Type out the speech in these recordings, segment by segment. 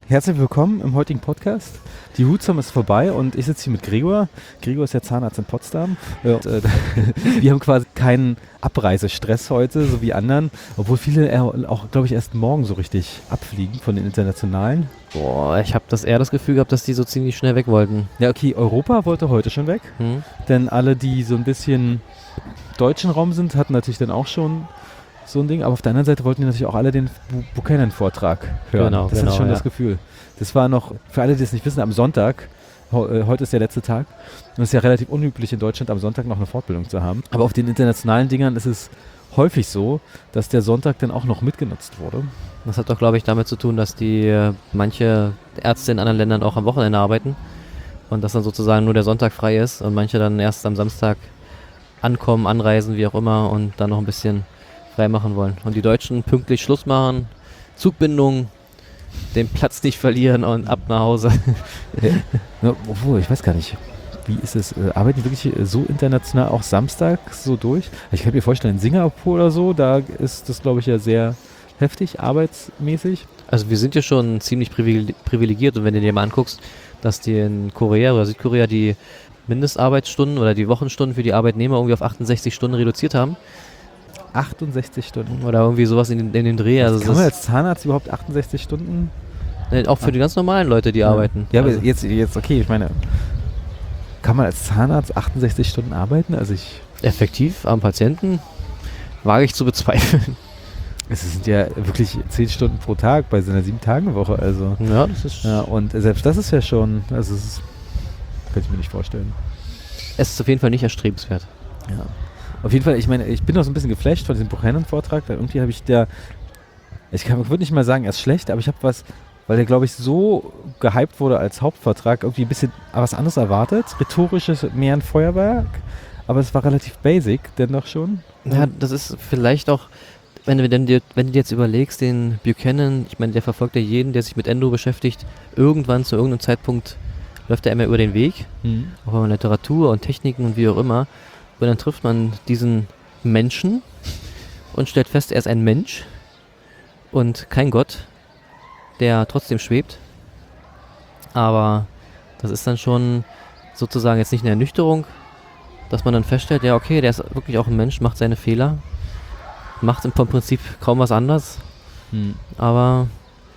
Herzlich willkommen im heutigen Podcast. Die Hutsum ist vorbei und ich sitze hier mit Gregor. Gregor ist ja Zahnarzt in Potsdam. Wir haben quasi keinen Abreisestress heute, so wie anderen, obwohl viele auch, glaube ich, erst morgen so richtig abfliegen von den internationalen. Boah, ich habe eher das Gefühl gehabt, dass die so ziemlich schnell weg wollten. Ja, okay, Europa wollte heute schon weg, denn alle, die so ein bisschen deutschen Raum sind, hatten natürlich dann auch schon so ein Ding, aber auf der anderen Seite wollten die natürlich auch alle den Buchanan-Vortrag hören. Genau, das hatte ich schon ja. das Gefühl. Das war noch, für alle, die es nicht wissen, am Sonntag, heute ist der letzte Tag, und es ist ja relativ unüblich in Deutschland am Sonntag noch eine Fortbildung zu haben. Aber auf den internationalen Dingern ist es häufig so, dass der Sonntag dann auch noch mitgenutzt wurde. Das hat doch, glaube ich, damit zu tun, dass die manche Ärzte in anderen Ländern auch am Wochenende arbeiten und dass dann sozusagen nur der Sonntag frei ist und manche dann erst am Samstag ankommen, anreisen, wie auch immer, und dann noch ein bisschen frei machen wollen. Und die Deutschen pünktlich Schluss machen, Zugbindung, den Platz nicht verlieren und ab nach Hause. Ja, obwohl, ich weiß gar nicht, wie ist es, arbeiten die wirklich so international auch Samstag so durch? Ich kann mir vorstellen, in Singapur oder so, da ist das, glaube ich, ja sehr heftig, arbeitsmäßig. Also wir sind ja schon ziemlich privilegiert und wenn du dir mal anguckst, dass die in Korea oder Südkorea die Mindestarbeitsstunden oder die Wochenstunden für die Arbeitnehmer irgendwie auf 68 Stunden reduziert haben. 68 Stunden. Oder irgendwie sowas in dem Dreh. Also kann man als Zahnarzt überhaupt 68 Stunden? Auch für die ganz normalen Leute, die arbeiten. Ja, also aber jetzt, okay, ich meine, kann man als Zahnarzt 68 Stunden arbeiten? Also effektiv am Patienten wage ich zu bezweifeln. Es sind ja wirklich 10 Stunden pro Tag bei so einer 7-Tage-Woche, also. Ja, das ist. Ja, und selbst das ist ja schon, also könnte ich mir nicht vorstellen. Es ist auf jeden Fall nicht erstrebenswert. Ja. Auf jeden Fall, ich meine, ich bin noch so ein bisschen geflasht von diesem Buchanan-Vortrag, weil irgendwie habe ich würde nicht mal sagen, er ist schlecht, aber ich habe was, weil der, glaube ich, so gehypt wurde als Hauptvortrag, irgendwie ein bisschen was anderes erwartet. Rhetorisches, mehr ein Feuerwerk, aber es war relativ basic, dennoch schon. Ja, das ist vielleicht auch, wenn du dir jetzt überlegst, den Buchanan, ich meine, der verfolgt ja jeden, der sich mit Endo beschäftigt, irgendwann zu irgendeinem Zeitpunkt läuft er immer über den Weg, auch über Literatur und Techniken und wie auch immer. Und dann trifft man diesen Menschen und stellt fest, er ist ein Mensch und kein Gott, der trotzdem schwebt. Aber das ist dann schon sozusagen jetzt nicht eine Ernüchterung, dass man dann feststellt, ja okay, der ist wirklich auch ein Mensch, macht seine Fehler, macht im Prinzip kaum was anders. Aber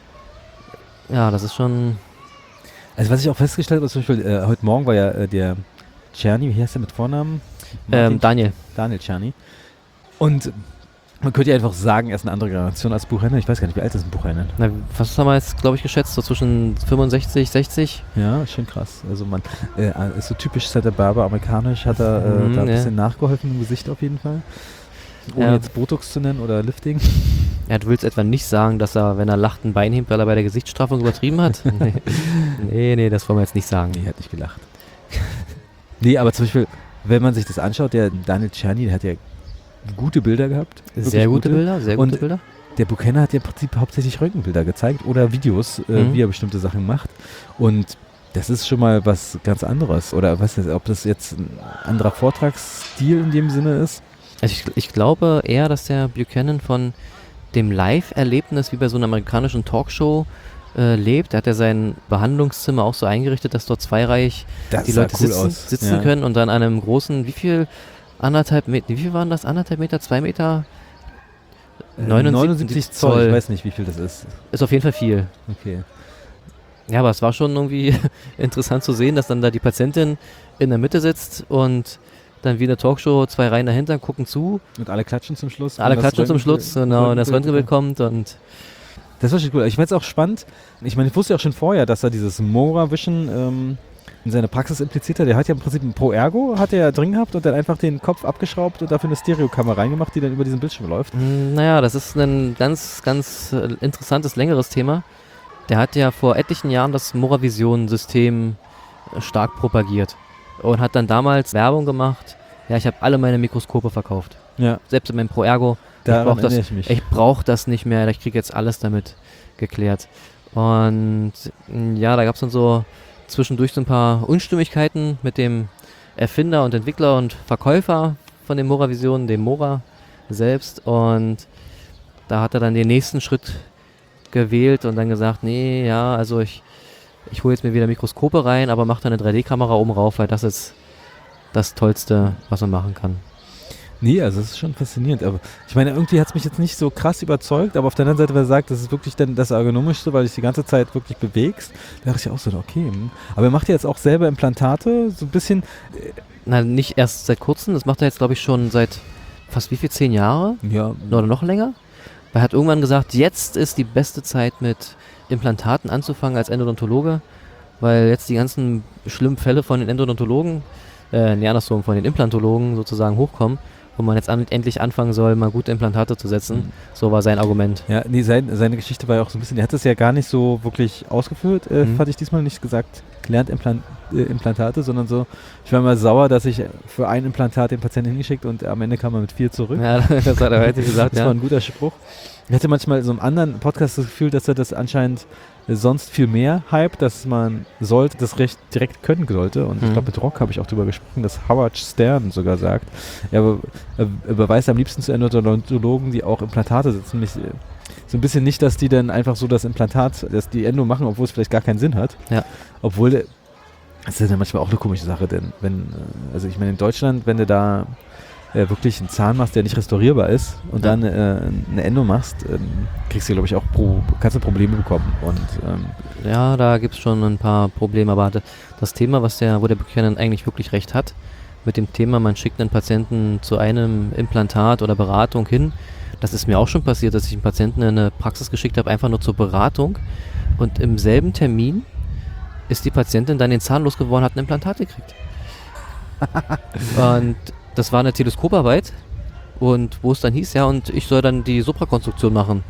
ja, das ist schon... Also was ich auch festgestellt habe, zum Beispiel heute Morgen war ja der Czerny, wie heißt der mit Vornamen? Daniel Czerny. Und man könnte ja einfach sagen, er ist eine andere Generation als Buchanan. Ich weiß gar nicht, wie alt ist ein Buchanan? Na, was haben wir jetzt, glaube ich, geschätzt? So zwischen 65, 60? Ja, schon krass. Also man ist so typisch Santa Barbara amerikanisch, hat er da ein bisschen nachgeholfen im Gesicht auf jeden Fall. Ohne jetzt Botox zu nennen oder Lifting. Ja, du willst etwa nicht sagen, dass er, wenn er lacht, ein Bein hebt, weil er bei der Gesichtsstraffung übertrieben hat? Nee, das wollen wir jetzt nicht sagen. Nee, er hat nicht gelacht. Nee, aber zum Beispiel, wenn man sich das anschaut, der Daniel Czerny, der hat ja gute Bilder gehabt. Sehr gute Bilder. Der Buchanan hat ja im Prinzip hauptsächlich Röntgenbilder gezeigt oder Videos, wie er bestimmte Sachen macht. Und das ist schon mal was ganz anderes. Oder was ob das jetzt ein anderer Vortragsstil in dem Sinne ist? Also ich glaube eher, dass der Buchanan von dem Live-Erlebnis wie bei so einer amerikanischen Talkshow lebt. Er hat ja sein Behandlungszimmer auch so eingerichtet, dass dort zweireihig die Leute sitzen können und dann an einem großen, wie viel waren das? 1,5 Meter, 2 Meter? 79 Zoll. Ich weiß nicht, wie viel das ist. Ist auf jeden Fall viel. Okay. Ja, aber es war schon irgendwie interessant zu sehen, dass dann da die Patientin in der Mitte sitzt und dann wie in der Talkshow 2 Reihen dahinter gucken zu. Und alle klatschen zum Schluss. Genau, und das Röntgenbild kommt und... Das war schon cool. Ich fand es auch spannend. Ich meine, ich wusste ja auch schon vorher, dass er dieses Mora Vision in seiner Praxis impliziert hat. Der hat ja im Prinzip ein Pro Ergo, hat er drin gehabt und dann einfach den Kopf abgeschraubt und dafür eine Stereokamera reingemacht, die dann über diesen Bildschirm läuft. Naja, das ist ein ganz, ganz interessantes, längeres Thema. Der hat ja vor etlichen Jahren das Moravision-System stark propagiert und hat dann damals Werbung gemacht. Ja, ich habe alle meine Mikroskope verkauft. Ja. Selbst in meinem Pro Ergo. Ich brauche das nicht mehr, ich kriege jetzt alles damit geklärt. Und ja, da gab es dann so zwischendurch so ein paar Unstimmigkeiten mit dem Erfinder und Entwickler und Verkäufer von den Moravisionen, dem Mora selbst. Und da hat er dann den nächsten Schritt gewählt und dann gesagt, nee, ja, also ich hole jetzt mir wieder Mikroskope rein, aber mache da eine 3D-Kamera oben rauf, weil das ist das Tollste, was man machen kann. Nee, also es ist schon faszinierend. Aber ich meine, irgendwie hat es mich jetzt nicht so krass überzeugt, aber auf der anderen Seite, wer sagt, das ist wirklich dann das Ergonomischste, weil du dich die ganze Zeit wirklich bewegst, da dachte ich auch so, okay. Aber er macht ja jetzt auch selber Implantate, so ein bisschen. Na, nicht erst seit kurzem, das macht er jetzt, glaube ich, schon seit fast 10 Jahre? Ja. Oder noch länger? Weil er hat irgendwann gesagt, jetzt ist die beste Zeit mit Implantaten anzufangen als Endodontologe, weil jetzt die ganzen schlimmen Fälle von den Endodontologen, von den Implantologen sozusagen hochkommen, wo man jetzt endlich anfangen soll, mal gute Implantate zu setzen. So war sein Argument. Ja, nee, seine Geschichte war ja auch so ein bisschen, er hat das ja gar nicht so wirklich ausgeführt, fand ich diesmal nicht gesagt, lernt Implantate, sondern so, ich war mal sauer, dass ich für ein Implantat den Patienten hingeschickt und am Ende kam er mit 4 zurück. Ja, das hat er heute gesagt, Das war ein guter Spruch. Ich hatte manchmal so einem anderen Podcast das Gefühl, dass er das anscheinend sonst viel mehr hype, dass man das recht direkt können sollte. Und ich glaube, mit Rock habe ich auch darüber gesprochen, dass Howard Stern sogar sagt, er beweist am liebsten zu Endodontologen, die auch Implantate setzen, so ein bisschen nicht, dass die dann einfach so das Implantat, dass die Endo machen, obwohl es vielleicht gar keinen Sinn hat. Ja. Obwohl, das ist ja manchmal auch eine komische Sache, denn also ich meine in Deutschland, wenn du da wirklich einen Zahn machst, der nicht restaurierbar ist und dann eine Endo machst, kriegst du, glaube ich, auch kannst du Probleme bekommen. Und, ja, da gibt es schon ein paar Probleme, aber das Thema, wo der Buchanan eigentlich wirklich recht hat, mit dem Thema, man schickt einen Patienten zu einem Implantat oder Beratung hin, das ist mir auch schon passiert, dass ich einen Patienten in eine Praxis geschickt habe, einfach nur zur Beratung und im selben Termin ist die Patientin dann den Zahn losgeworden, hat ein Implantat gekriegt. Und das war eine Teleskoparbeit und wo es dann hieß, ja, und ich soll dann die Suprakonstruktion machen.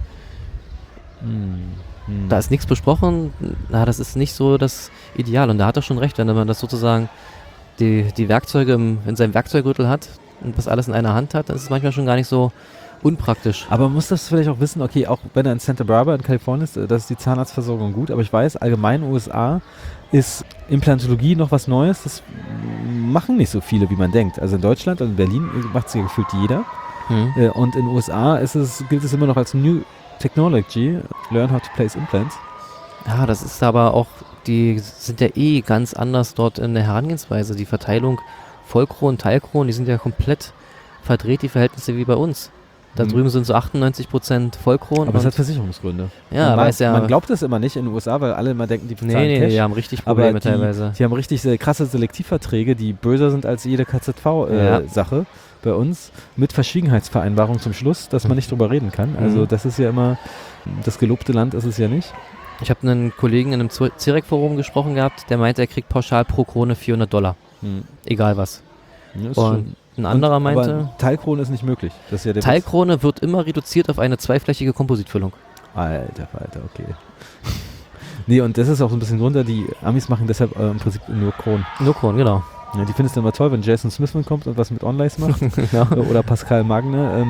Da ist nichts besprochen, das ist nicht so das Ideal und da hat er schon recht, wenn man das sozusagen die Werkzeuge in seinem Werkzeuggürtel hat und das alles in einer Hand hat, dann ist es manchmal schon gar nicht so unpraktisch. Aber man muss das vielleicht auch wissen, okay, auch wenn er in Santa Barbara in Kalifornien ist, da ist die Zahnarztversorgung gut, aber ich weiß, allgemein in den USA ist Implantologie noch was Neues, das machen nicht so viele, wie man denkt. Also in Deutschland und in Berlin macht es ja gefühlt jeder. Und in den USA gilt es immer noch als New Technology, learn how to place implants. Ja, das ist aber auch, die sind ja ganz anders dort in der Herangehensweise. Die Verteilung Vollkron, Teilkron, die sind ja komplett verdreht, die Verhältnisse wie bei uns. Da drüben sind so 98% Vollkron. Aber es hat Versicherungsgründe. Ja, man glaubt das immer nicht in den USA, weil alle immer denken, die bezahlen Cash. Die haben richtig Probleme teilweise. Die haben richtig krasse Selektivverträge, die böser sind als jede KZV-Sache bei uns, mit Verschwiegenheitsvereinbarung zum Schluss, dass man nicht drüber reden kann. Also das ist ja immer, das gelobte Land ist es ja nicht. Ich habe einen Kollegen in einem CIREC-Forum gesprochen gehabt, der meinte, er kriegt pauschal pro Krone $400. Egal was. Ja, und ein anderer meinte... Aber Teilkrone ist nicht möglich. Das ist ja Teilkrone wird immer reduziert auf eine zweiflächige Kompositfüllung. Alter, okay. Nee, und das ist auch so ein bisschen drunter, die Amis machen deshalb im Prinzip nur Kronen. Nur Kronen, genau. Ja, die findest du immer toll, wenn Jason Smithman kommt und was mit Onlays macht. Ja. Oder Pascal Magne.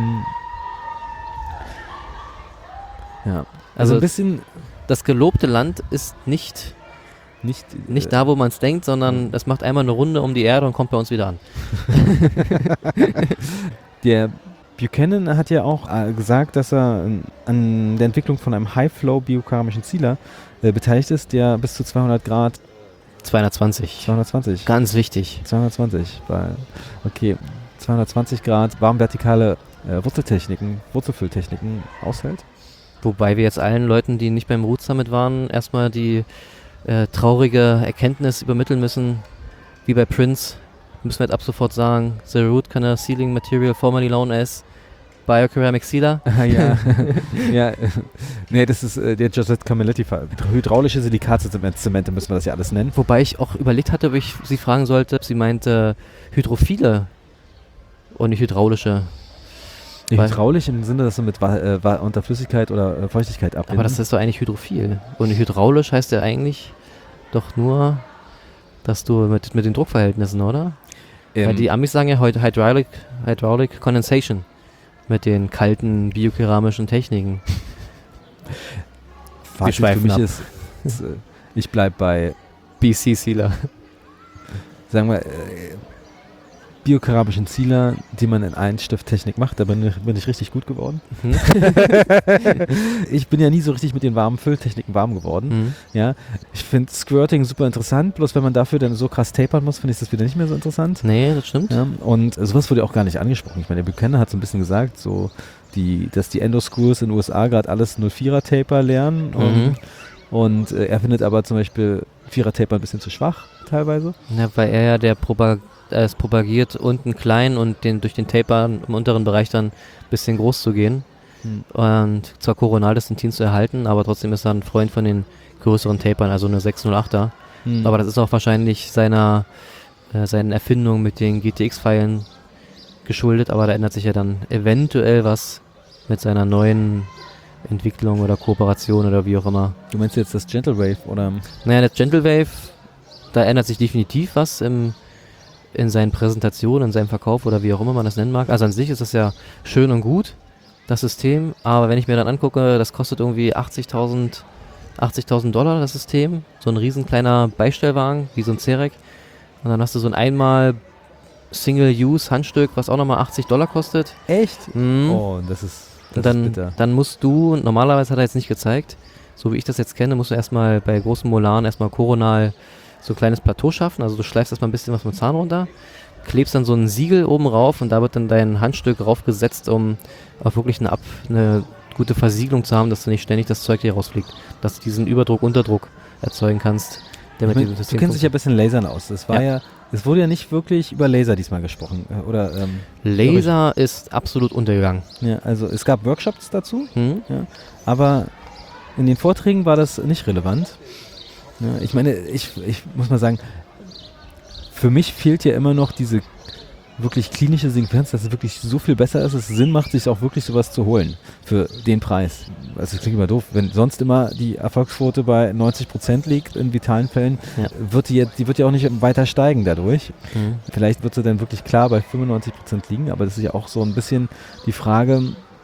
Ja. Also ein bisschen... Das gelobte Land ist nicht da, wo man es denkt, sondern es macht einmal eine Runde um die Erde und kommt bei uns wieder an. Der Buchanan hat ja auch gesagt, dass er an der Entwicklung von einem High-Flow-biokeramischen Sealer beteiligt ist, der bis zu 200 Grad... 220. Ganz wichtig. 220, weil, 220 Grad warmvertikale Wurzelfülltechniken aushält. Wobei wir jetzt allen Leuten, die nicht beim Root Summit waren, erstmal die traurige Erkenntnis übermitteln müssen, wie bei Prince, müssen wir jetzt ab sofort sagen, the root canal sealing material formerly known as Bioceramic Sealer. Ja. Nee, das ist der Josette Camilletti-Fall. Hydraulische Silikatzemente müssen wir das ja alles nennen. Wobei ich auch überlegt hatte, ob ich sie fragen sollte, ob sie meinte hydrophile und nicht hydraulische. Hydraulisch im Sinne, dass du mit unter Flüssigkeit oder Feuchtigkeit abbinden. Aber das ist doch eigentlich hydrophil. Und hydraulisch heißt ja eigentlich doch nur, dass du mit den Druckverhältnissen, oder? Weil die Amis sagen ja heute Hydraulic Condensation mit den kalten biokeramischen Techniken. Fazit für mich ist, ich bleibe bei BC Sealer. Sagen wir, biokerabischen Sealer, die man in Einstifttechnik macht. Da bin ich richtig gut geworden. Mhm. Ich bin ja nie so richtig mit den warmen Fülltechniken warm geworden. Mhm. Ja, ich finde Squirting super interessant, bloß wenn man dafür dann so krass tapern muss, finde ich das wieder nicht mehr so interessant. Nee, das stimmt. Ja, und sowas wurde auch gar nicht angesprochen. Ich meine, der Buchanan hat so ein bisschen gesagt, so dass die Endo-Schools in den USA gerade alles 0,4er Taper lernen und er findet aber zum Beispiel 4er Taper ein bisschen zu schwach teilweise. Ja, weil er ja es propagiert, unten klein und durch den Taper im unteren Bereich dann ein bisschen groß zu gehen und zwar Coronal-Distintin zu erhalten, aber trotzdem ist er ein Freund von den größeren Tapern, also eine 608er. Aber das ist auch wahrscheinlich seinen Erfindungen mit den GTX-Pfeilen geschuldet, aber da ändert sich ja dann eventuell was mit seiner neuen Entwicklung oder Kooperation oder wie auch immer. Du meinst jetzt das Gentle Wave oder? Naja, das Gentle Wave, da ändert sich definitiv was in seinen Präsentationen, in seinem Verkauf oder wie auch immer man das nennen mag. Also an sich ist das ja schön und gut, das System, aber wenn ich mir dann angucke, das kostet irgendwie $80.000 das System, so ein riesen kleiner Beistellwagen, wie so ein Cerec, und dann hast du so ein einmal Single-Use-Handstück, was auch nochmal $80 kostet. Echt? Mhm. Oh, das ist bitter. Dann musst du, normalerweise hat er jetzt nicht gezeigt, so wie ich das jetzt kenne, musst du erstmal bei großen Molaren erstmal Coronal so ein kleines Plateau schaffen, also du schleifst erstmal ein bisschen was vom Zahn runter, klebst dann so ein Siegel oben rauf und da wird dann dein Handstück raufgesetzt, um auch wirklich eine gute Versiegelung zu haben, dass du nicht ständig das Zeug hier rausfliegt, dass du diesen Überdruck, Unterdruck erzeugen kannst. Du kennst dich ja ein bisschen Lasern aus. Es wurde ja nicht wirklich über Laser diesmal gesprochen, oder? Laser ist absolut untergegangen. Ja, also es gab Workshops dazu, ja, aber in den Vorträgen war das nicht relevant. Ja, ich meine, ich muss mal sagen, für mich fehlt ja immer noch diese wirklich klinische Sequenz, dass es wirklich so viel besser ist, dass es Sinn macht, sich auch wirklich sowas zu holen für den Preis. Also das klingt immer doof, wenn sonst immer die Erfolgsquote bei 90% liegt in vitalen Fällen, wird die wird ja auch nicht weiter steigen dadurch. Vielleicht wird sie dann wirklich klar bei 95% liegen, aber das ist ja auch so ein bisschen die Frage,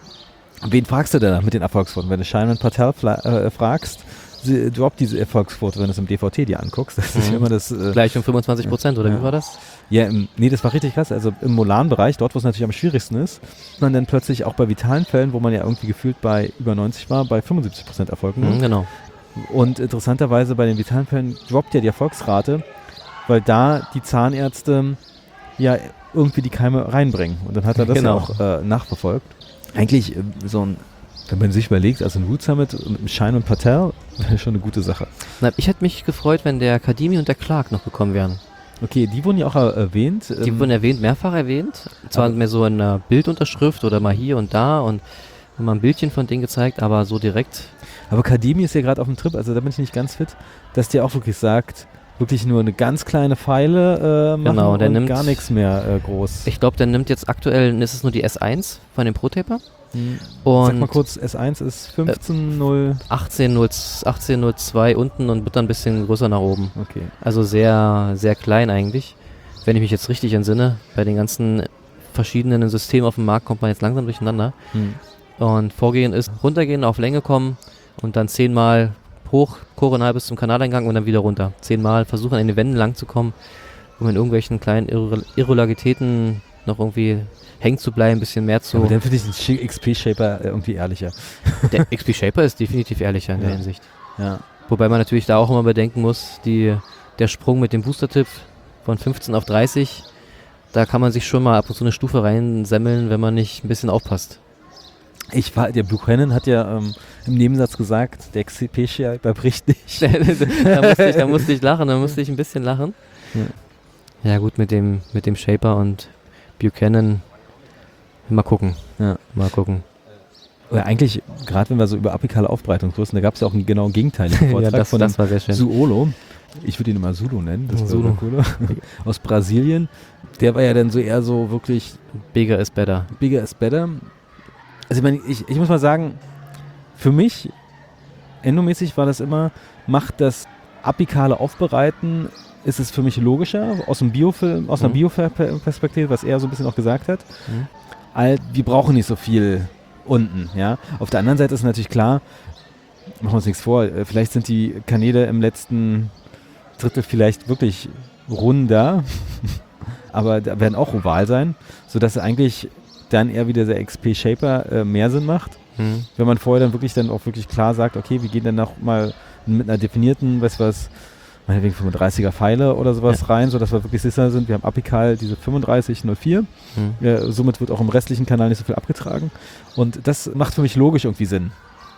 wen fragst du denn mit den Erfolgsquoten? Wenn du Shaiman Patel fragst, droppt diese Erfolgsquote, wenn du es im DVT dir anguckst. Das ist ja immer das... Gleich um 25%, oder wie war das? Ja, nee, das war richtig krass. Also im Molan-Bereich, dort wo es natürlich am schwierigsten ist, man dann plötzlich auch bei vitalen Fällen, wo man ja irgendwie gefühlt bei über 90 war, bei 75% Erfolg. Genau. Und interessanterweise bei den vitalen Fällen droppt ja die Erfolgsrate, weil da die Zahnärzte ja irgendwie die Keime reinbringen. Und dann hat er das ja auch nachverfolgt. Eigentlich wenn man sich überlegt, also ein Root Summit mit einem Shine und Patel, wäre schon eine gute Sache. Na, ich hätte mich gefreut, wenn der Kadimi und der Clark noch gekommen wären. Okay, die wurden ja auch erwähnt. Die wurden mehrfach erwähnt. Zwar mehr so in einer Bildunterschrift oder mal hier und da und mal ein Bildchen von denen gezeigt, aber so direkt. Aber Kadimi ist ja gerade auf dem Trip, also da bin ich nicht ganz fit, dass der auch wirklich sagt, wirklich nur eine ganz kleine Pfeile machen und der nimmt gar nichts mehr groß. Ich glaube, der nimmt jetzt aktuell, ist es nur die S1 von dem Pro-Taper. Und sag mal kurz, S1 ist 18,02 unten und wird dann ein bisschen größer nach oben. Okay. Also sehr, sehr klein eigentlich. Wenn ich mich jetzt richtig entsinne, bei den ganzen verschiedenen Systemen auf dem Markt kommt man jetzt langsam durcheinander. Und Vorgehen ist runtergehen, auf Länge kommen und dann 10-mal hoch, koronal bis zum Kanaleingang und dann wieder runter. 10-mal versuchen, an den Wänden lang zu kommen, um in irgendwelchen kleinen Irregularitäten noch irgendwie hängen zu bleiben, ein bisschen mehr zu... Aber dann finde ich den XP-Shaper irgendwie ehrlicher. Der XP-Shaper ist definitiv ehrlicher in der Hinsicht. Ja. Wobei man natürlich da auch immer bedenken muss, der Sprung mit dem Booster-Tipp von 15 auf 30, da kann man sich schon mal ab und zu eine Stufe reinsemmeln, wenn man nicht ein bisschen aufpasst. Der Buchanan hat ja im Nebensatz gesagt, der XP-Shaper bricht nicht. da musste ich lachen, da musste ich ein bisschen lachen. Ja gut, mit dem Shaper und Buchanan, mal gucken. Ja. Mal gucken. Oder eigentlich, gerade wenn wir so über apikale Aufbreitungsgrößen, da gab es ja auch einen genau gegenteiligen Vortrag das war sehr schön. Suolo. Ich würde ihn immer Zulu nennen, das Zulu. Cooler. Aus Brasilien. Der war ja dann so eher so wirklich... Bigger is better. Bigger is better. Also ich meine, ich muss mal sagen, für mich, endomäßig war das immer, macht das apikale Aufbereiten, ist es für mich logischer, aus einer Biofilm-Perspektive, was er so ein bisschen auch gesagt hat. Wir brauchen nicht so viel unten, ja. Auf der anderen Seite ist natürlich klar, machen wir uns nichts vor, vielleicht sind die Kanäle im letzten Drittel vielleicht wirklich runder, aber da werden auch oval sein, sodass eigentlich dann eher wieder der XP Shaper mehr Sinn macht. Wenn man vorher dann auch wirklich klar sagt, okay, wir gehen dann noch mal mit einer definierten, meinetwegen 35er Pfeile oder sowas rein, sodass wir wirklich sicher sind, wir haben apikal diese 3504. Somit wird auch im restlichen Kanal nicht so viel abgetragen. Und das macht für mich logisch irgendwie Sinn.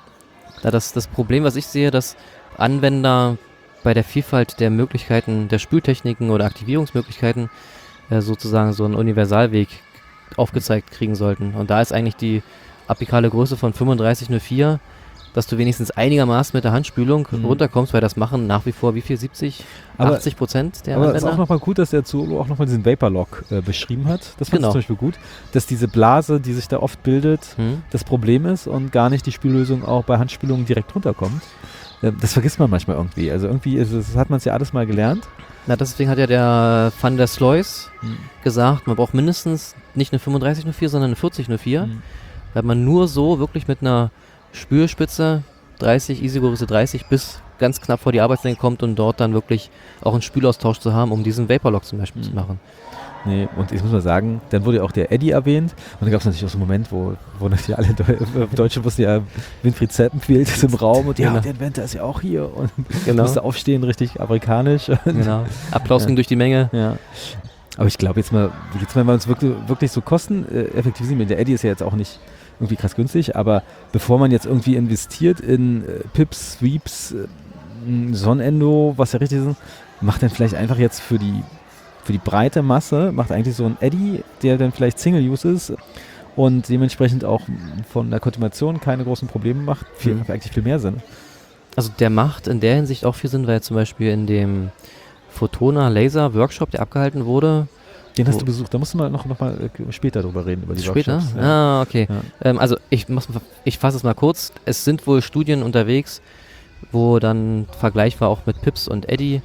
Da das Problem, was ich sehe, dass Anwender bei der Vielfalt der Möglichkeiten, der Spültechniken oder Aktivierungsmöglichkeiten sozusagen so einen Universalweg aufgezeigt kriegen sollten. Und da ist eigentlich die apikale Größe von 3504, dass du wenigstens einigermaßen mit der Handspülung runterkommst, weil das machen nach wie vor wie viel? 70, 80% der Anwender? Aber es ist auch nochmal gut, dass der Zolo auch nochmal diesen Vapor Lock beschrieben hat. Das fand ich zum Beispiel gut, dass diese Blase, die sich da oft bildet, das Problem ist und gar nicht die Spüllösung auch bei Handspülungen direkt runterkommt. Das vergisst man manchmal irgendwie. Also irgendwie hat man es ja alles mal gelernt. Na, deswegen hat ja der Van der Sloys gesagt, man braucht mindestens nicht eine 3504, sondern eine 4004, weil man nur so wirklich mit einer Spülspitze 30, ISO-Größe 30 bis ganz knapp vor die Arbeitslänge kommt und dort dann wirklich auch einen Spülaustausch zu haben, um diesen Vaporlock zum Beispiel zu machen. Nee, und ich muss mal sagen, dann wurde ja auch der Eddie erwähnt und dann gab es natürlich auch so einen Moment, wo natürlich alle Deutsche wussten, ja, Winfried Zappenfield ist im Raum und der Inventor ist ja auch hier und musste aufstehen, richtig amerikanisch. Genau. Applaus ging durch die Menge. Ja. Aber ich glaube jetzt mal, wenn wir uns wirklich so kosteneffektiv sehen, der Eddie ist ja jetzt auch nicht irgendwie krass günstig, aber bevor man jetzt irgendwie investiert in Pips, Sweeps, Sonnenendo, was ja richtig ist, macht dann vielleicht einfach jetzt für die breite Masse, macht eigentlich so ein Eddy, der dann vielleicht Single-Use ist und dementsprechend auch von der Konfirmation keine großen Probleme macht, eigentlich viel mehr Sinn. Also der macht in der Hinsicht auch viel Sinn, weil zum Beispiel in dem Photona Laser Workshop, der abgehalten wurde, den hast du besucht, da musst du noch mal später drüber reden, über die später? Workshops. Ja. Ah, okay. Ja. Also ich fasse es mal kurz. Es sind wohl Studien unterwegs, wo dann Vergleich war auch mit Pips und Eddy.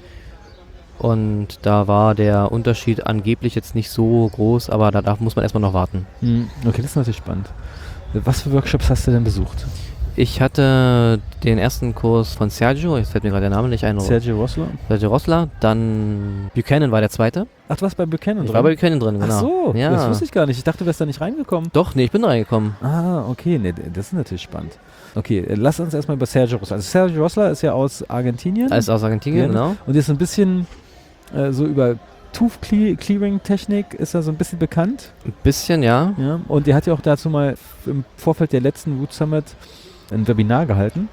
Und da war der Unterschied angeblich jetzt nicht so groß, aber da muss man erstmal noch warten. Okay, das ist natürlich spannend. Was für Workshops hast du denn besucht? Ich hatte den ersten Kurs von Sergio, jetzt fällt mir gerade der Name nicht ein. Sergio Rossler, dann Buchanan war der zweite. Ach, du warst bei Buchanan drin? Ich war bei Buchanan drin, genau. Ach so, ja. Das wusste ich gar nicht. Ich dachte, du wärst da nicht reingekommen. Doch, nee, ich bin da reingekommen. Ah, okay, nee, das ist natürlich spannend. Okay, lass uns erstmal über Sergio Rossler. Also Sergio Rossler ist ja aus Argentinien. Er ist aus Argentinien, genau. Und ist ein bisschen so über Tooth Clearing Technik ist er so ein bisschen bekannt. Ein bisschen, ja. Und der hat ja auch dazu mal im Vorfeld der letzten Root Summit ein Webinar gehalten.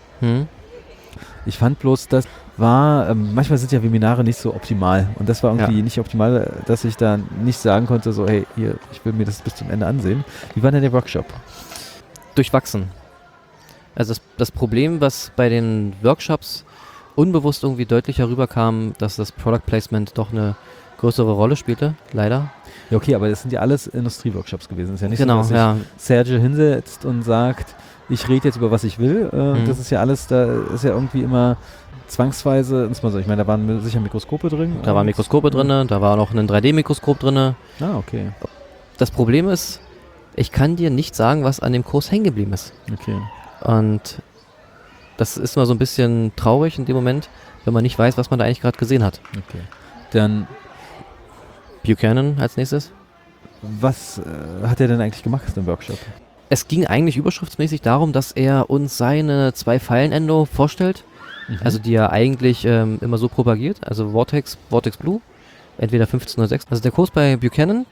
Ich fand bloß, das war, manchmal sind ja Webinare nicht so optimal. Und das war irgendwie nicht optimal, dass ich da nicht sagen konnte, so, hey, hier, ich will mir das bis zum Ende ansehen. Wie war denn der Workshop? Durchwachsen. Also das Problem, was bei den Workshops unbewusst irgendwie deutlicher rüberkam, dass das Product Placement doch eine größere Rolle spielte, leider. Ja, okay, aber das sind ja alles Industrieworkshops gewesen. Das ist ja nicht genau, so, dass sich Sergio hinsetzt und sagt, ich rede jetzt über was ich will. Das ist ja alles, da ist ja irgendwie immer zwangsweise, ich meine, da waren sicher Mikroskope drin. Da waren Mikroskope drin, da war noch ein 3D-Mikroskop drin. Ah, okay. Das Problem ist, ich kann dir nicht sagen, was an dem Kurs hängen geblieben ist. Okay. Und das ist mal so ein bisschen traurig in dem Moment, wenn man nicht weiß, was man da eigentlich gerade gesehen hat. Okay. Dann Buchanan als nächstes. Was hat er denn eigentlich gemacht im Workshop? Es ging eigentlich überschriftsmäßig darum, dass er uns seine 2 Pfeilen-Endo vorstellt, also die er eigentlich immer so propagiert, also Vortex Blue, entweder 1506. Also der Kurs bei Buchanan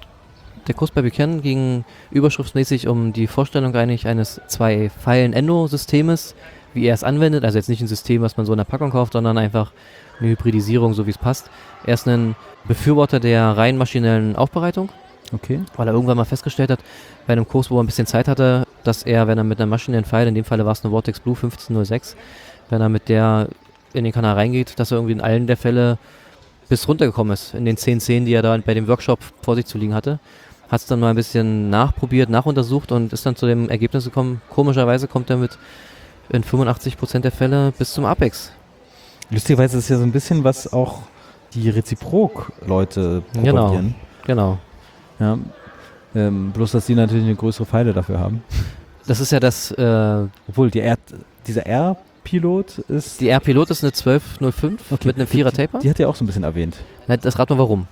ging überschriftsmäßig um die Vorstellung eigentlich eines 2-Pfeilen-Endo-Systemes, wie er es anwendet, also jetzt nicht ein System, was man so in der Packung kauft, sondern einfach eine Hybridisierung, so wie es passt. Er ist ein Befürworter der rein maschinellen Aufbereitung, weil er irgendwann mal festgestellt hat, bei einem Kurs, wo er ein bisschen Zeit hatte, dass er, wenn er mit einer maschinellen Pfeil, in dem Falle war es eine Vortex Blue 1506, wenn er mit der in den Kanal reingeht, dass er irgendwie in allen der Fälle bis runtergekommen ist, in den 10 Szenen, die er da bei dem Workshop vor sich zu liegen hatte. Hat es dann mal ein bisschen nachuntersucht und ist dann zu dem Ergebnis gekommen, komischerweise kommt er mit in 85% der Fälle bis zum Apex. Lustigerweise ist es ja so ein bisschen, was auch die Reziprok-Leute propagieren. Genau. Ja, bloß, dass die natürlich eine größere Pfeile dafür haben. Das ist ja das... Obwohl, dieser R-Pilot ist... Die R-Pilot ist eine 1205 mit einem 4er-Taper. Die hat er auch so ein bisschen erwähnt. Das rat mal warum.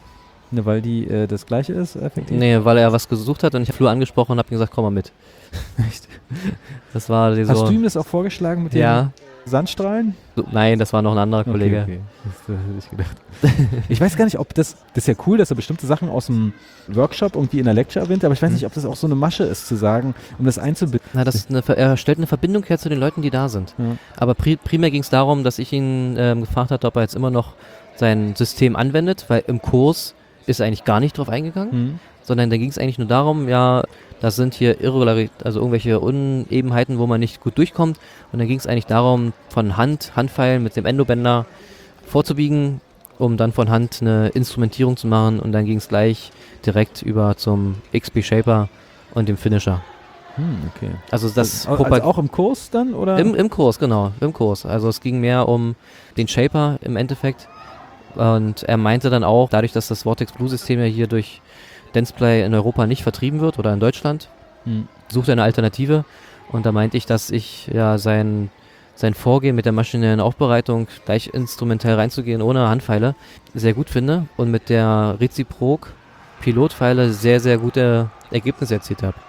Ne, weil die das Gleiche ist, effektiv? Nee, weil er was gesucht hat und ich habe Flo angesprochen und habe ihm gesagt, komm mal mit. Echt? Das war so... Hast du ihm das auch vorgeschlagen mit den Sandstrahlen? Nein, das war noch ein anderer Kollege. Okay. Das hätte ich gedacht. Ich weiß gar nicht, ob das ist ja cool, dass er bestimmte Sachen aus dem Workshop irgendwie in der Lecture erwähnt, aber ich weiß nicht, ob das auch so eine Masche ist, zu sagen, um das einzubinden. Na, er stellt eine Verbindung her zu den Leuten, die da sind. Ja. Aber primär ging es darum, dass ich ihn gefragt hatte, ob er jetzt immer noch sein System anwendet, weil im Kurs ist er eigentlich gar nicht drauf eingegangen, sondern da ging es eigentlich nur darum, ja, das sind hier also irgendwelche Unebenheiten, wo man nicht gut durchkommt. Und dann ging es eigentlich darum, von Handpfeilen mit dem Endobänder vorzubiegen, um dann von Hand eine Instrumentierung zu machen. Und dann ging es gleich direkt über zum XP Shaper und dem Finisher. Okay. Also das also auch im Kurs dann, oder? Im Kurs, genau, im Kurs. Also es ging mehr um den Shaper im Endeffekt. Und er meinte dann auch, dadurch, dass das Vortex Blue System ja hier durch Danceplay in Europa nicht vertrieben wird oder in Deutschland, sucht er eine Alternative. Und da meinte ich, dass ich ja sein Vorgehen mit der maschinellen Aufbereitung gleich instrumentell reinzugehen ohne Handpfeile sehr gut finde und mit der Reciproc Pilotpfeile sehr, sehr gute Ergebnisse erzielt habe.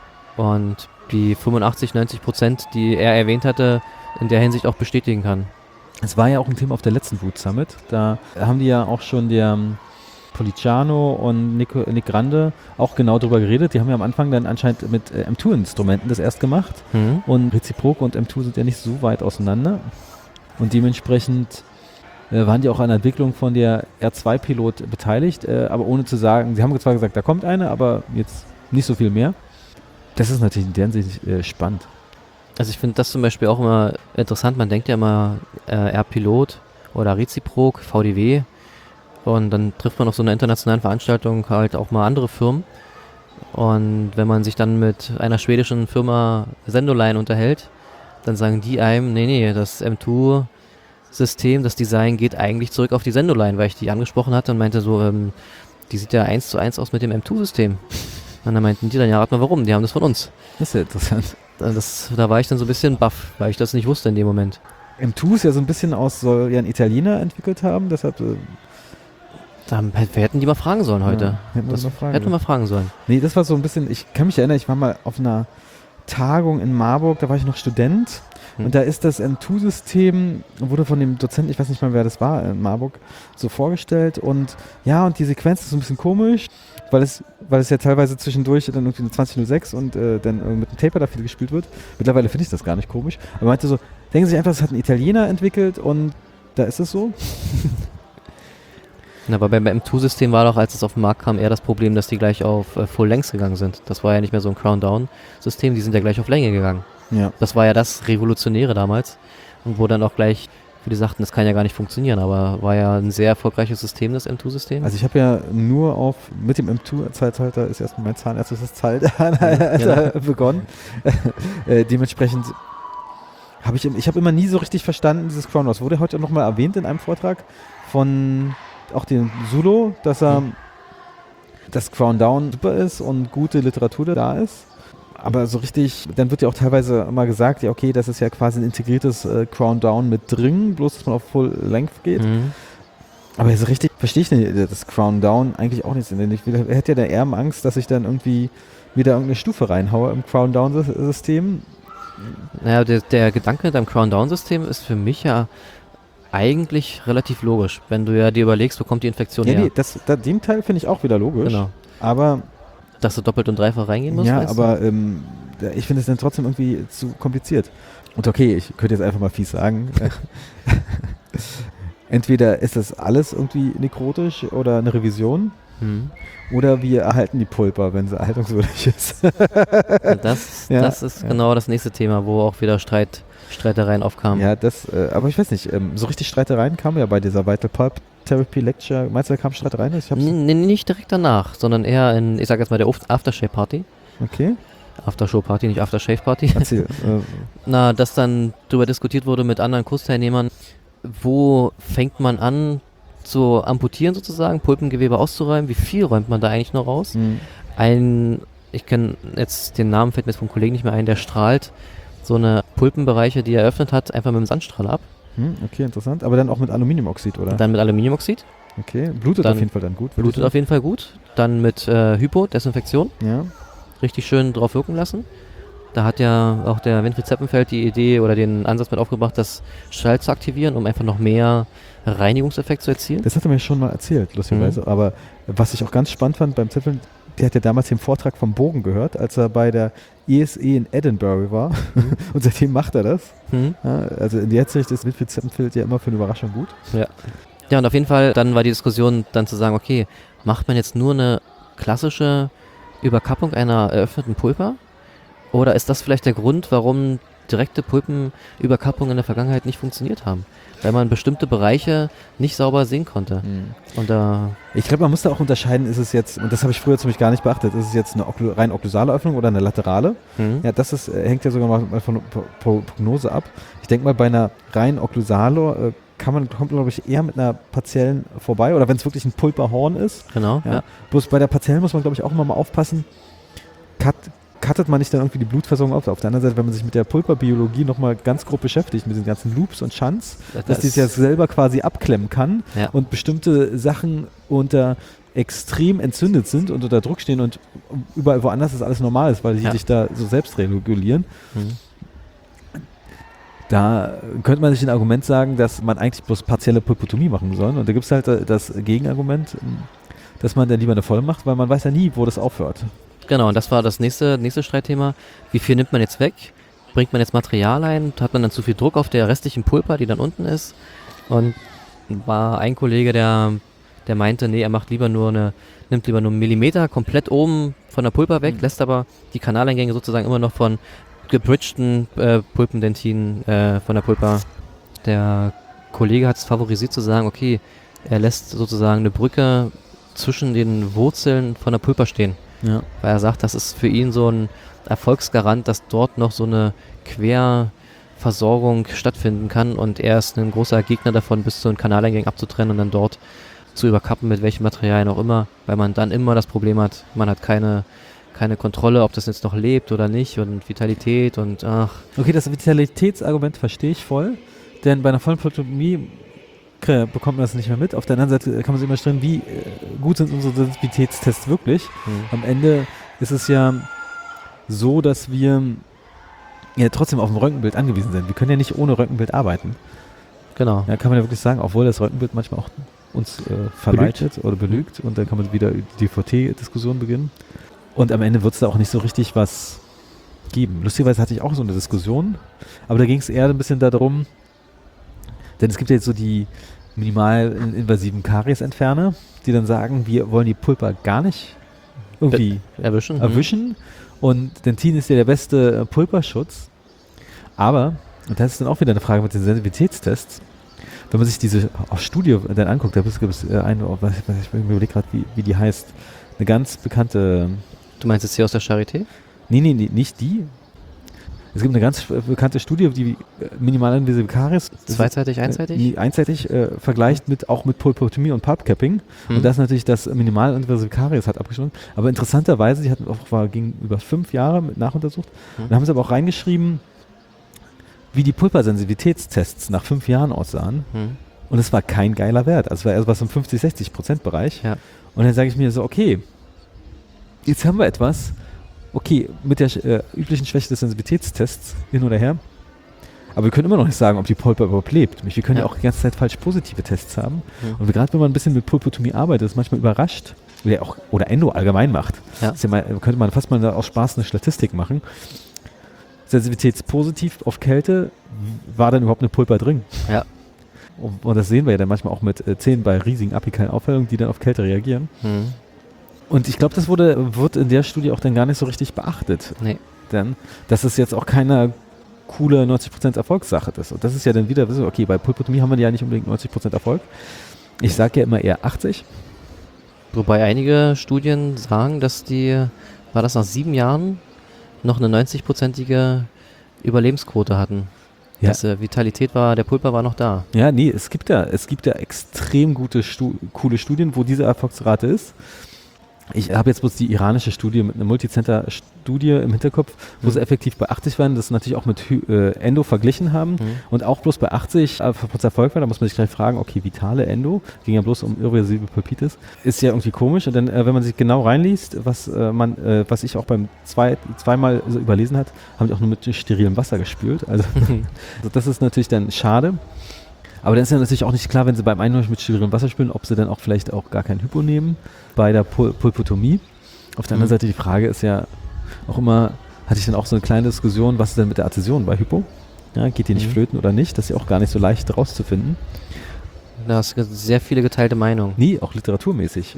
Und die 85-90%, die er erwähnt hatte, in der Hinsicht auch bestätigen kann. Es war ja auch ein Thema auf der letzten Wood Summit. Da haben die ja auch schon der Policiano und Nick Grande auch genau drüber geredet. Die haben ja am Anfang dann anscheinend mit M2-Instrumenten das erst gemacht. Und Reciproc und M2 sind ja nicht so weit auseinander. Und dementsprechend waren die auch an der Entwicklung von der R2-Pilot beteiligt, aber ohne zu sagen, sie haben zwar gesagt, da kommt eine, aber jetzt nicht so viel mehr. Das ist natürlich in der Hinsicht spannend. Also ich finde das zum Beispiel auch immer interessant. Man denkt ja immer R-Pilot oder Reciproc, VDW. Und dann trifft man auf so einer internationalen Veranstaltung halt auch mal andere Firmen. Und wenn man sich dann mit einer schwedischen Firma Sendoline unterhält, dann sagen die einem, nee, das M2-System, das Design geht eigentlich zurück auf die Sendoline, weil ich die angesprochen hatte und meinte so, die sieht ja 1:1 aus mit dem M2-System. Und dann meinten die dann, ja, rat mal warum, die haben das von uns. Das ist ja interessant. Da war ich dann so ein bisschen baff, weil ich das nicht wusste in dem Moment. M2 ist ja so ein bisschen soll ja ein Italiener entwickelt haben, deshalb... Wir hätten die mal fragen sollen heute. Ja, hätten wir mal fragen sollen. Nee, das war so ein bisschen, ich kann mich erinnern, ich war mal auf einer Tagung in Marburg, da war ich noch Student und da ist das M2-System, wurde von dem Dozenten, ich weiß nicht mal, wer das war, in Marburg, so vorgestellt und ja, und die Sequenz ist so ein bisschen komisch, weil es ja teilweise zwischendurch dann irgendwie eine 2006 und dann mit dem Taper da viel gespielt wird. Mittlerweile finde ich das gar nicht komisch, aber meinte so, denken Sie sich einfach, das hat ein Italiener entwickelt und da ist es so. Aber beim M2-System war doch, als es auf den Markt kam, eher das Problem, dass die gleich auf Full Length gegangen sind. Das war ja nicht mehr so ein Crown-Down-System, die sind ja gleich auf Länge gegangen. Ja. Das war ja das Revolutionäre damals. Und wo dann auch gleich viele sagten, das kann ja gar nicht funktionieren, aber war ja ein sehr erfolgreiches System, das M2-System. Also ich habe ja nur mit dem M2-Zeitalter ist erstmal mein zahnärztliches Zeitalter begonnen. Dementsprechend habe ich immer nie so richtig verstanden, dieses Crown. Das wurde heute nochmal erwähnt in einem Vortrag von auch den Zulo, dass das Crown Down super ist und gute Literatur da ist. Aber so richtig, dann wird ja auch teilweise immer gesagt, ja okay, das ist ja quasi ein integriertes Crown Down mit drin, bloß dass man auf Full Length geht. Aber so richtig verstehe ich nicht, das Crown Down eigentlich auch nicht. Er hätte ja da eher Angst, dass ich dann irgendwie wieder irgendeine Stufe reinhaue im Crown Down System. Naja, der Gedanke mit einem Crown Down System ist für mich ja eigentlich relativ logisch, wenn du ja dir überlegst, wo kommt die Infektion her. Nee, den Teil finde ich auch wieder logisch. Genau. Aber dass du doppelt und dreifach reingehen musst? Ja, aber ich finde es dann trotzdem irgendwie zu kompliziert. Und okay, ich könnte jetzt einfach mal fies sagen. Entweder ist das alles irgendwie nekrotisch oder eine Revision. Oder wir erhalten die Pulpa, wenn sie erhaltungswürdig ist. Das ist genau das nächste Thema, wo auch wieder Streitereien aufkamen. Ja, aber ich weiß nicht, so richtig Streitereien kamen ja bei dieser Vital Pulp Therapy Lecture. Meinst du, da kamen Streitereien? Nicht direkt danach, sondern eher in, ich sag jetzt mal, der Aftershave Party. Okay. Aftershow Party, nicht Aftershave Party. Erzähl. Dass dann darüber diskutiert wurde mit anderen Kursteilnehmern, wo fängt man an zu amputieren sozusagen, Pulpengewebe auszuräumen, wie viel räumt man da eigentlich noch raus? Ich kenne jetzt den Namen, fällt mir jetzt vom Kollegen nicht mehr ein, der strahlt so eine Pulpenbereiche, die er eröffnet hat, einfach mit dem Sandstrahl ab. Okay, interessant. Aber dann auch mit Aluminiumoxid, oder? Und dann mit Aluminiumoxid. Okay, blutet Dann auf jeden Fall dann gut. Blutet auf jeden Fall gut. Dann mit Hypo, Desinfektion. Ja. Richtig schön drauf wirken lassen. Da hat ja auch der Winfried Zeppenfeld die Idee oder den Ansatz mit aufgebracht, das Schall zu aktivieren, um einfach noch mehr Reinigungseffekt zu erzielen. Das hat er mir schon mal erzählt, lustigerweise. Aber was ich auch ganz spannend fand beim Zeppenfeld, der hat ja damals den Vortrag vom Bogen gehört, als er bei der ESE in Edinburgh war. Und seitdem macht er das. Ja, also in der Hinsicht ist Winfried Zeppenfeld ja immer für eine Überraschung gut. Ja, und auf jeden Fall, dann war die Diskussion dann zu sagen, okay, macht man jetzt nur eine klassische Überkappung einer eröffneten Pulpa? Oder ist das vielleicht der Grund, warum direkte Pulpenüberkappungen in der Vergangenheit nicht funktioniert haben? Weil man bestimmte Bereiche nicht sauber sehen konnte. Und ich glaube, man muss da auch unterscheiden, ist es jetzt, und das habe ich früher ziemlich gar nicht beachtet, ist es jetzt eine rein okklusale Öffnung oder eine laterale? Ja, das ist, hängt ja sogar mal von Prognose ab. Ich denke mal, bei einer rein okklusale kommt, glaube ich, eher mit einer partiellen vorbei, oder wenn es wirklich ein Pulperhorn ist. Genau, ja. Bloß bei der partiellen muss man, glaube ich, auch immer mal aufpassen, cuttet man nicht dann irgendwie die Blutversorgung auf. Auf der anderen Seite, wenn man sich mit der Pulperbiologie nochmal ganz grob beschäftigt, mit den ganzen Loops und Shunts, dass die es ja selber quasi abklemmen kann und bestimmte Sachen unter extrem entzündet sind und unter Druck stehen und überall woanders ist alles normal ist, weil die sich da so selbst regulieren. Da könnte man sich ein Argument sagen, dass man eigentlich bloß partielle Pulpotomie machen soll. Und da gibt es halt das Gegenargument, dass man dann lieber eine volle macht, weil man weiß ja nie, wo das aufhört. Genau, und das war das nächste Streitthema. Wie viel nimmt man jetzt weg? Bringt man jetzt Material ein? Hat man dann zu viel Druck auf der restlichen Pulpa, die dann unten ist? Und war ein Kollege, der meinte, nee, er nimmt lieber nur einen Millimeter komplett oben von der Pulpa weg, lässt aber die Kanaleingänge sozusagen immer noch von gebridgten Pulpendentinen von der Pulpa. Der Kollege hat es favorisiert zu sagen, okay, er lässt sozusagen eine Brücke zwischen den Wurzeln von der Pulpa stehen. Ja. Weil er sagt, das ist für ihn so ein Erfolgsgarant, dass dort noch so eine Querversorgung stattfinden kann, und er ist ein großer Gegner davon, bis zu den Kanaleingängen abzutrennen und dann dort zu überkappen, mit welchen Materialien auch immer, weil man dann immer das Problem hat, man hat keine Kontrolle, ob das jetzt noch lebt oder nicht, und Vitalität und Okay, das Vitalitätsargument verstehe ich voll, denn bei einer vollen Pulpotomie bekommt man das nicht mehr mit. Auf der anderen Seite kann man sich immer stellen, wie gut sind unsere Sensitivitätstests wirklich. Am Ende ist es ja so, dass wir ja trotzdem auf ein Röntgenbild angewiesen sind. Wir können ja nicht ohne Röntgenbild arbeiten. Genau. Ja, kann man ja wirklich sagen, obwohl das Röntgenbild manchmal auch uns verleitet oder belügt, und dann kann man wieder die DVT-Diskussion beginnen. Und am Ende wird es da auch nicht so richtig was geben. Lustigerweise hatte ich auch so eine Diskussion, aber da ging es eher ein bisschen darum, denn es gibt ja jetzt so die minimal invasiven Kariesentferner, die dann sagen, wir wollen die Pulpa gar nicht irgendwie erwischen. Und Dentin ist ja der beste Pulperschutz. Aber, und das ist dann auch wieder eine Frage mit den Sensitivitätstests, wenn man sich diese Studie dann anguckt, da gibt es eine, ich überlege gerade, wie die heißt, eine ganz bekannte... Du meinst jetzt hier aus der Charité? Nee, nicht die. Es gibt eine ganz bekannte Studie, die minimalinvasive Karies zweiseitig, einseitig vergleicht auch mit Pulpotomie und Pulpcapping. Und das natürlich das minimalinvasive Karies hat abgeschlossen. Aber interessanterweise, die ging über 5 Jahre nachuntersucht, und haben sie aber auch reingeschrieben, wie die Pulpersensitivitätstests nach 5 Jahren aussahen. Und es war kein geiler Wert. Also es war erst was im 50-60% Bereich. Ja. Und dann sage ich mir so, okay, jetzt haben wir etwas, okay, mit der üblichen Schwäche des Sensitivitätstests hin oder her, aber wir können immer noch nicht sagen, ob die Pulpa überhaupt lebt. Wir können ja auch die ganze Zeit falsch positive Tests haben. Und gerade wenn man ein bisschen mit Pulpotomie arbeitet, ist manchmal überrascht, oder Endo allgemein macht. Ja. Ist ja könnte man fast mal aus Spaß eine Statistik machen. Sensitivitätspositiv auf Kälte, war dann überhaupt eine Pulpa drin? Ja. Und das sehen wir ja dann manchmal auch mit Zähnen bei riesigen apikalen Aufhellungen, die dann auf Kälte reagieren. Und ich glaube, das wird in der Studie auch dann gar nicht so richtig beachtet. Nee. Denn das ist jetzt auch keine coole 90% Erfolgssache ist. Und das ist ja dann wieder, okay, bei Pulpotomie haben wir ja nicht unbedingt 90% Erfolg. Ich sage ja immer eher 80. Wobei einige Studien sagen, dass war das nach 7 Jahren, noch eine 90%ige Überlebensquote hatten. Ja. Das Vitalität der Pulpa war noch da. Ja, nee, es gibt ja extrem gute, coole Studien, wo diese Erfolgsrate ist. Ich habe jetzt bloß die iranische Studie mit einer Multicenter-Studie im Hinterkopf, wo sie effektiv bei 80 waren, das natürlich auch mit Endo verglichen haben und auch bloß bei 80 Erfolg war. Da muss man sich gleich fragen, okay, vitale Endo, ging ja bloß um irreversible Pulpitis, ist ja irgendwie komisch. Und dann, wenn man sich genau reinliest, was ich auch beim zweimal so überlesen hat, haben die auch nur mit sterilem Wasser gespült. Also das ist natürlich dann schade. Aber dann ist ja natürlich auch nicht klar, wenn sie beim einen mit sterilem Wasser spülen, ob sie dann auch vielleicht auch gar kein Hypo nehmen bei der Pulpotomie. Auf der anderen Seite die Frage ist ja auch immer, hatte ich dann auch so eine kleine Diskussion, was ist denn mit der Adhäsion bei Hypo? Ja, geht die nicht flöten oder nicht? Das ist ja auch gar nicht so leicht rauszufinden. Da ist sehr viele geteilte Meinungen. Nee, auch literaturmäßig.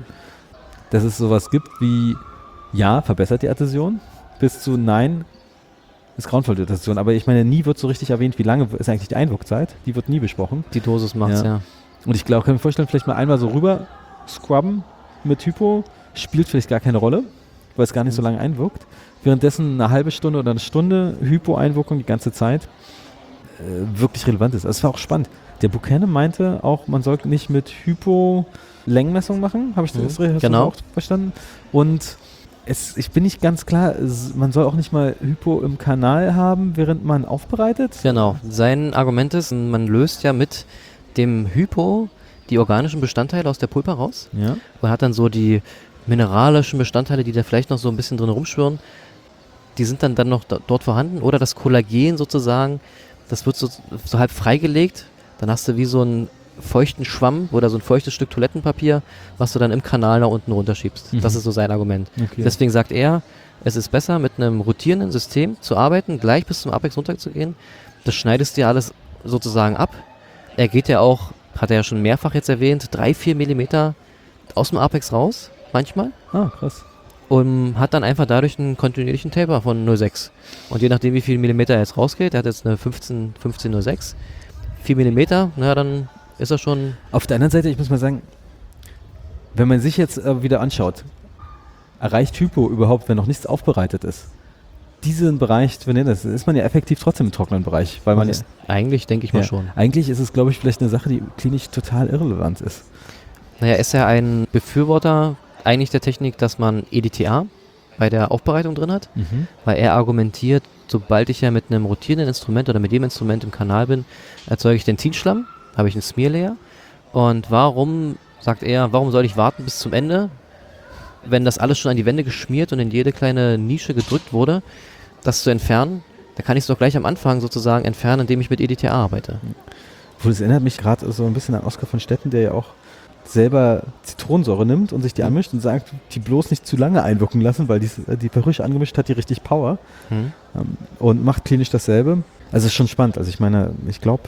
Dass es sowas gibt wie, ja, verbessert die Adhäsion, bis zu nein, ist grauenvoll, die Adhäsion. Aber ich meine, nie wird so richtig erwähnt, wie lange ist eigentlich die Einwirkzeit. Die wird nie besprochen. Die Dosis macht's, ja. Und ich glaube, kann mir vorstellen, vielleicht mal einmal so rüber scrubben mit Hypo, spielt vielleicht gar keine Rolle, weil es gar nicht so lange einwirkt. Währenddessen eine halbe Stunde oder eine Stunde Hypo-Einwirkung die ganze Zeit wirklich relevant ist. Also es war auch spannend. Der Buchanan meinte auch, man sollte nicht mit Hypo Längenmessung machen. Habe ich das auch verstanden? Und ich bin nicht ganz klar, man soll auch nicht mal Hypo im Kanal haben, während man aufbereitet. Genau. Sein Argument ist, man löst ja mit dem Hypo die organischen Bestandteile aus der Pulpa raus. Ja. Man hat dann so die mineralischen Bestandteile, die da vielleicht noch so ein bisschen drin rumschwirren, die sind dann noch dort vorhanden. Oder das Kollagen sozusagen, das wird so halb freigelegt. Dann hast du wie so einen feuchten Schwamm oder so ein feuchtes Stück Toilettenpapier, was du dann im Kanal nach unten runterschiebst. Das ist so sein Argument. Okay. Deswegen sagt er, es ist besser, mit einem rotierenden System zu arbeiten, gleich bis zum Apex runterzugehen. Das schneidest dir alles sozusagen ab. Er geht ja auch, hat er ja schon mehrfach jetzt erwähnt, 3-4 Millimeter aus dem Apex raus, manchmal. Ah, krass. Und hat dann einfach dadurch einen kontinuierlichen Taper von 0,6. Und je nachdem, wie viel Millimeter er jetzt rausgeht, er hat jetzt eine 15,06, 4 Millimeter, naja, dann ist er schon... Auf der anderen Seite, ich muss mal sagen, wenn man sich jetzt wieder anschaut, erreicht Hypo überhaupt, wenn noch nichts aufbereitet ist? Diesen Bereich, das ist man ja effektiv trotzdem im trockenen Bereich. Weil man ist, eigentlich denke ich mal schon. Eigentlich ist es, glaube ich, vielleicht eine Sache, die klinisch total irrelevant ist. Naja, ist er ein Befürworter eigentlich der Technik, dass man EDTA bei der Aufbereitung drin hat, weil er argumentiert, sobald ich ja mit einem rotierenden Instrument oder mit dem Instrument im Kanal bin, erzeuge ich den Zielschlamm, habe ich einen Smear-Layer. Und warum, sagt er, warum soll ich warten bis zum Ende, wenn das alles schon an die Wände geschmiert und in jede kleine Nische gedrückt wurde, das zu entfernen? Da kann ich es doch gleich am Anfang sozusagen entfernen, indem ich mit EDTA arbeite. Das erinnert mich gerade so ein bisschen an Oskar von Stetten, der ja auch selber Zitronensäure nimmt und sich die anmischt und sagt, die bloß nicht zu lange einwirken lassen, weil die frisch angemischt hat, die richtig Power und macht klinisch dasselbe. Also es ist schon spannend. Also ich meine, ich glaube,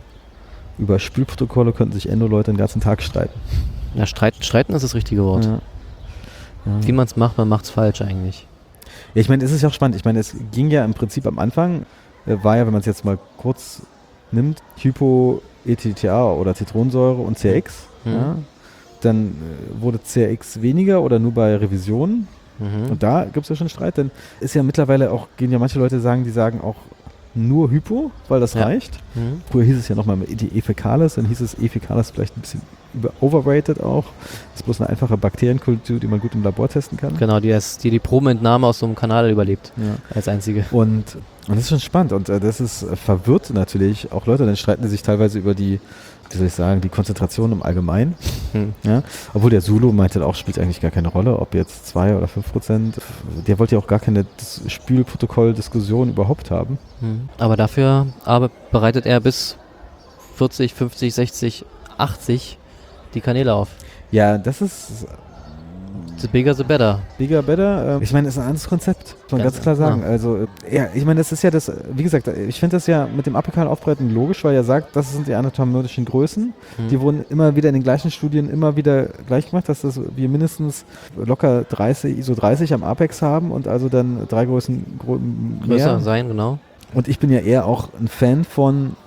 über Spülprotokolle könnten sich Endo-Leute den ganzen Tag streiten. Ja, streiten ist das richtige Wort. Ja. Wie man es macht, man macht es falsch eigentlich. Ja, ich meine, es ist ja auch spannend. Ich meine, es ging ja im Prinzip am Anfang, war ja, wenn man es jetzt mal kurz nimmt, Hypo, EDTA oder Zitronensäure und CRX. Ja. Dann wurde CRX weniger oder nur bei Revisionen. Und da gibt es ja schon Streit. Dann ist ja mittlerweile auch, gehen ja manche Leute sagen, die sagen auch nur Hypo, weil das reicht. Früher hieß es ja nochmal E. fecalis, dann hieß es E. fecalis vielleicht ein bisschen overrated auch. Das ist bloß eine einfache Bakterienkultur, die man gut im Labor testen kann. Genau, die Probenentnahme aus so einem Kanal überlebt. Als einzige. Und das ist schon spannend. Und das ist verwirrt natürlich auch Leute, dann streiten die sich teilweise über die, wie soll ich sagen, die Konzentration im Allgemeinen. Ja? Obwohl der Zulu meinte auch, spielt eigentlich gar keine Rolle, ob jetzt 2 oder 5%. Der wollte ja auch gar keine Spülprotokoll-Diskussion überhaupt haben. Aber dafür bereitet er bis 40, 50, 60, 80 die Kanäle auf. Ja, das ist... The bigger, the better. Bigger, better. Ich meine, das ist ein anderes Konzept, muss man ganz klar sagen. Ja. Also, ja, ich meine, das ist ja das, wie gesagt, ich finde das ja mit dem apikalen Aufbreiten logisch, weil er sagt, das sind die anatomischen Größen. Die wurden immer wieder in den gleichen Studien immer wieder gleich gemacht, dass wir mindestens locker ISO 30 am Apex haben und also dann 3 Größen größer sein, genau. Und ich bin ja eher auch ein Fan von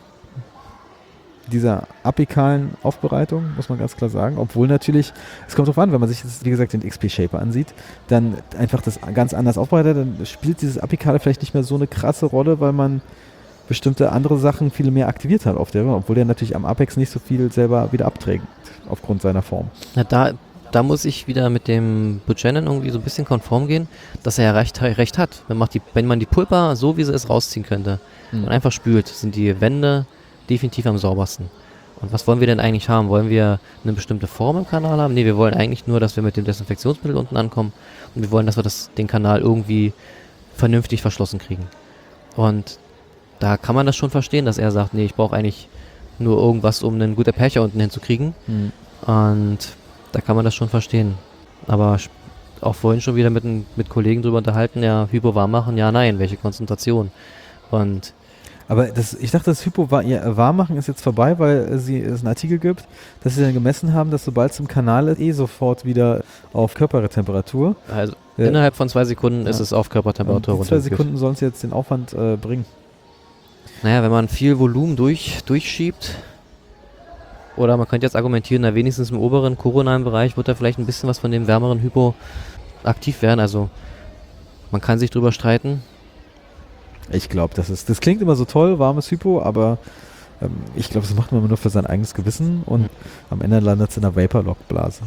dieser apikalen Aufbereitung, muss man ganz klar sagen. Obwohl natürlich, es kommt drauf an, wenn man sich jetzt, wie gesagt, den XP-Shaper ansieht, dann einfach das ganz anders aufbereitet, dann spielt dieses Apikale vielleicht nicht mehr so eine krasse Rolle, weil man bestimmte andere Sachen viel mehr aktiviert hat auf der, obwohl der natürlich am Apex nicht so viel selber wieder abträgt, aufgrund seiner Form. Na, da da muss ich wieder mit dem Buchanan irgendwie so ein bisschen konform gehen, dass er ja recht hat. Wenn man die Pulpa so wie sie ist rausziehen könnte und einfach spült, sind die Wände definitiv am saubersten. Und was wollen wir denn eigentlich haben? Wollen wir eine bestimmte Form im Kanal haben? Nee, wir wollen eigentlich nur, dass wir mit dem Desinfektionsmittel unten ankommen und wir wollen, dass wir den Kanal irgendwie vernünftig verschlossen kriegen. Und da kann man das schon verstehen, dass er sagt, nee, ich brauche eigentlich nur irgendwas, um einen guten Apercher unten hinzukriegen. Und da kann man das schon verstehen. Aber auch vorhin schon wieder mit Kollegen drüber unterhalten, ja, Hypo warm machen, ja, nein, welche Konzentration? Und aber ich dachte, das Hypo Warmmachen ist jetzt vorbei, weil es einen Artikel gibt, dass sie dann gemessen haben, dass sobald es im Kanal ist, sofort wieder auf Körpertemperatur. Also innerhalb von 2 Sekunden ist es auf Körpertemperatur runter. 2 Sekunden sollen es jetzt den Aufwand bringen. Naja, wenn man viel Volumen durchschiebt, oder man könnte jetzt argumentieren, na wenigstens im oberen koronalen Bereich wird da vielleicht ein bisschen was von dem wärmeren Hypo aktiv werden. Also man kann sich drüber streiten. Ich glaube, das klingt immer so toll, warmes Hypo, aber ich glaube, das macht man immer nur für sein eigenes Gewissen und am Ende landet es in einer Vapor-Lock-Blase.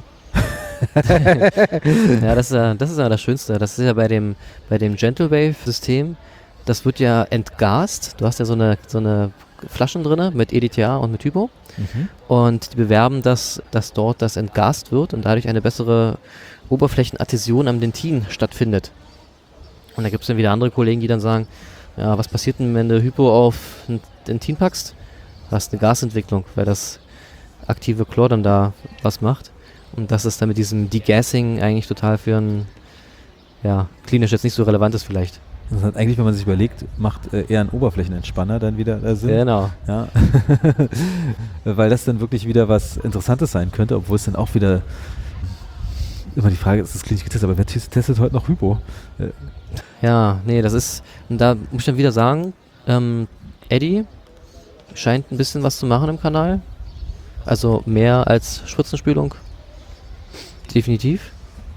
Ja, das ist ja das Schönste. Das ist ja bei dem Gentle Wave-System, das wird ja entgast. Du hast ja so eine Flaschen drin mit EDTA und mit Hypo. Und die bewerben, dass dort das entgast wird und dadurch eine bessere Oberflächenadhäsion am Dentin stattfindet. Und da gibt es dann wieder andere Kollegen, die dann sagen, ja, was passiert denn, wenn du Hypo auf ein Dentin packst? Du hast eine Gasentwicklung, weil das aktive Chlor dann da was macht. Und das ist dann mit diesem Degassing eigentlich total für ein, ja, klinisch jetzt nicht so relevant ist vielleicht. Das hat eigentlich, wenn man sich überlegt, macht eher ein Oberflächenentspanner dann wieder Sinn. Genau. Ja. Weil das dann wirklich wieder was Interessantes sein könnte, obwohl es dann auch wieder immer die Frage ist, das klinisch getestet, aber wer testet heute noch Hypo? Ja, nee, das ist, und da muss ich dann wieder sagen, Eddie scheint ein bisschen was zu machen im Kanal. Also mehr als Spritzenspülung. Definitiv.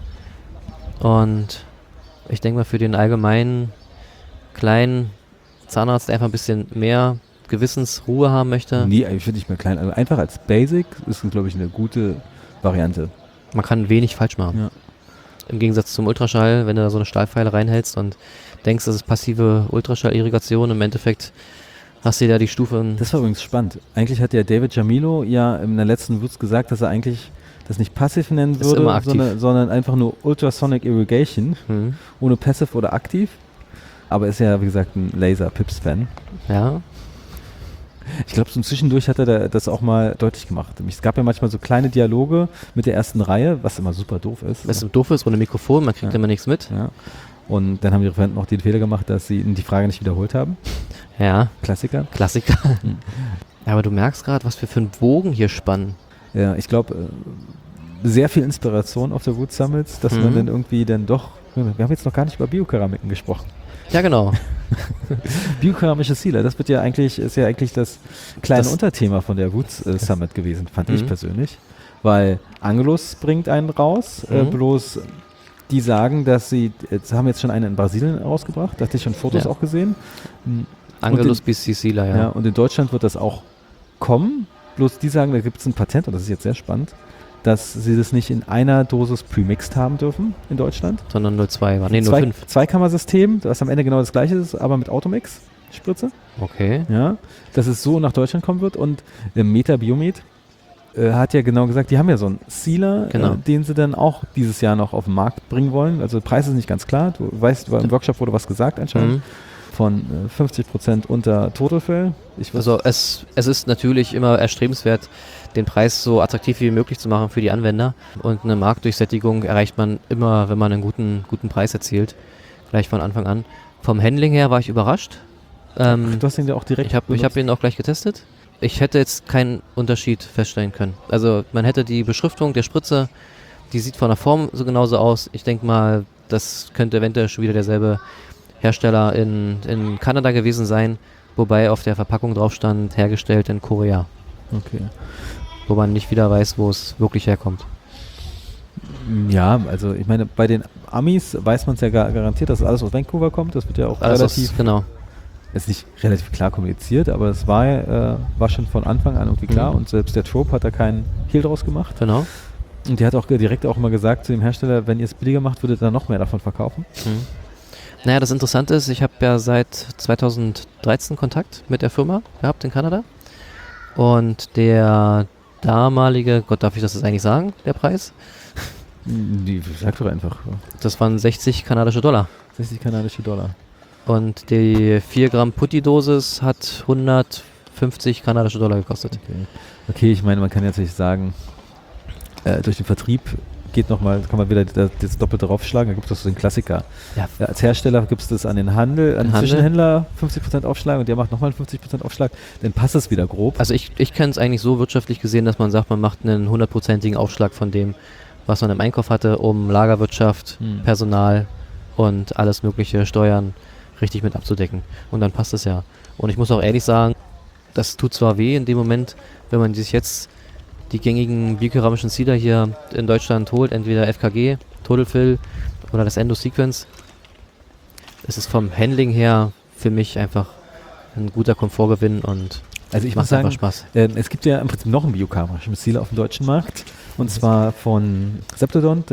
Und ich denke mal für den allgemeinen kleinen Zahnarzt, der einfach ein bisschen mehr Gewissensruhe haben möchte. Nee, ich finde nicht mehr klein. Also einfach als Basic ist, glaube ich, eine gute Variante. Man kann wenig falsch machen. Ja. Im Gegensatz zum Ultraschall, wenn du da so eine Stahlpfeile reinhältst und denkst, das ist passive Ultraschallirrigation, im Endeffekt hast du da die Stufe. Das war übrigens spannend. Eigentlich hat ja David Jamilo ja in der letzten Wutz gesagt, dass er eigentlich das nicht passiv nennen würde, sondern einfach nur Ultrasonic Irrigation, ohne passiv oder aktiv. Aber ist ja, wie gesagt, ein Laser-Pips-Fan. Ja. Ich glaube, so zwischendurch hat er das auch mal deutlich gemacht. Es gab ja manchmal so kleine Dialoge mit der ersten Reihe, was immer super doof ist. Was doof ist, ohne Mikrofon, man kriegt immer nichts mit. Ja. Und dann haben die Referenten auch den Fehler gemacht, dass sie die Frage nicht wiederholt haben. Ja. Klassiker. Ja, aber du merkst gerade, was wir für einen Bogen hier spannen. Ja, ich glaube, sehr viel Inspiration auf der Wood Summits, dass man dann irgendwie dann doch, wir haben jetzt noch gar nicht über Biokeramiken gesprochen. Ja, genau. Biokeramische Sealer, das ist ja eigentlich das kleine Unterthema von der Wood Summit gewesen, fand ich persönlich. Weil Angelus bringt einen raus, bloß die sagen, dass sie haben jetzt schon einen in Brasilien rausgebracht, da hatte ich schon Fotos auch gesehen. Angelus BC Sealer, ja. Und in Deutschland wird das auch kommen, bloß die sagen, da gibt es ein Patent, und das ist jetzt sehr spannend, dass sie das nicht in einer Dosis premixed haben dürfen in Deutschland. Sondern 0,2 war. Nee, 0,5. Zweikammersystem, das am Ende genau das gleiche ist, aber mit Automix-Spritze. Okay. Ja, dass es so nach Deutschland kommen wird. Und der Metabiomed hat ja genau gesagt, die haben ja so einen Sealer, den sie dann auch dieses Jahr noch auf den Markt bringen wollen. Also der Preis ist nicht ganz klar. Du weißt, im Workshop wurde was gesagt anscheinend. Von 50% unter Totalfill. Also es ist natürlich immer erstrebenswert, den Preis so attraktiv wie möglich zu machen für die Anwender. Und eine Marktdurchsättigung erreicht man immer, wenn man einen guten Preis erzielt. Gleich von Anfang an. Vom Handling her war ich überrascht. Du hast ihn ja auch direkt Ich hab ihn auch gleich getestet. Ich hätte jetzt keinen Unterschied feststellen können. Also man hätte die Beschriftung der Spritze, die sieht von der Form so genauso aus. Ich denke mal, das könnte eventuell schon wieder derselbe Hersteller in Kanada gewesen sein, wobei auf der Verpackung drauf stand, hergestellt in Korea. Okay. Wo man nicht wieder weiß, wo es wirklich herkommt. Ja, also ich meine, bei den Amis weiß man es ja garantiert, dass alles aus Vancouver kommt. Das wird ja auch relativ, genau. Ist nicht relativ klar kommuniziert, aber es war schon von Anfang an irgendwie klar und selbst der Trope hat da keinen Hehl draus gemacht. Genau. Und die hat auch direkt auch mal gesagt zu dem Hersteller, wenn ihr es billiger macht, würdet ihr dann noch mehr davon verkaufen. Naja, das Interessante ist, ich habe ja seit 2013 Kontakt mit der Firma gehabt in Kanada. Und der damalige, Gott, darf ich das jetzt eigentlich sagen, der Preis? Sag doch einfach. Das waren 60 kanadische Dollar. 60 kanadische Dollar. Und die 4 Gramm Putti-Dosis hat 150 kanadische Dollar gekostet. Okay, ich meine, man kann jetzt nicht sagen, durch den Vertrieb kann man wieder das Doppelte draufschlagen, da gibt es so den Klassiker. Ja. Als Hersteller gibt es das an den Handel, an den Zwischenhändler 50% Aufschlag und der macht nochmal 50% Aufschlag, dann passt es wieder grob. Also ich kenne es eigentlich so wirtschaftlich gesehen, dass man sagt, man macht einen 100%igen Aufschlag von dem, was man im Einkauf hatte, um Lagerwirtschaft, Personal und alles mögliche Steuern richtig mit abzudecken. Und dann passt es ja. Und ich muss auch ehrlich sagen, das tut zwar weh in dem Moment, wenn man sich jetzt die gängigen biokeramischen Sealer hier in Deutschland holt, entweder FKG, Total Fill oder das Endo Sequence. Es ist vom Handling her für mich einfach ein guter Komfortgewinn und also ich muss sagen, Spaß. Es gibt ja im Prinzip noch einen biokeramischen Sealer auf dem deutschen Markt. Und zwar von Septodont,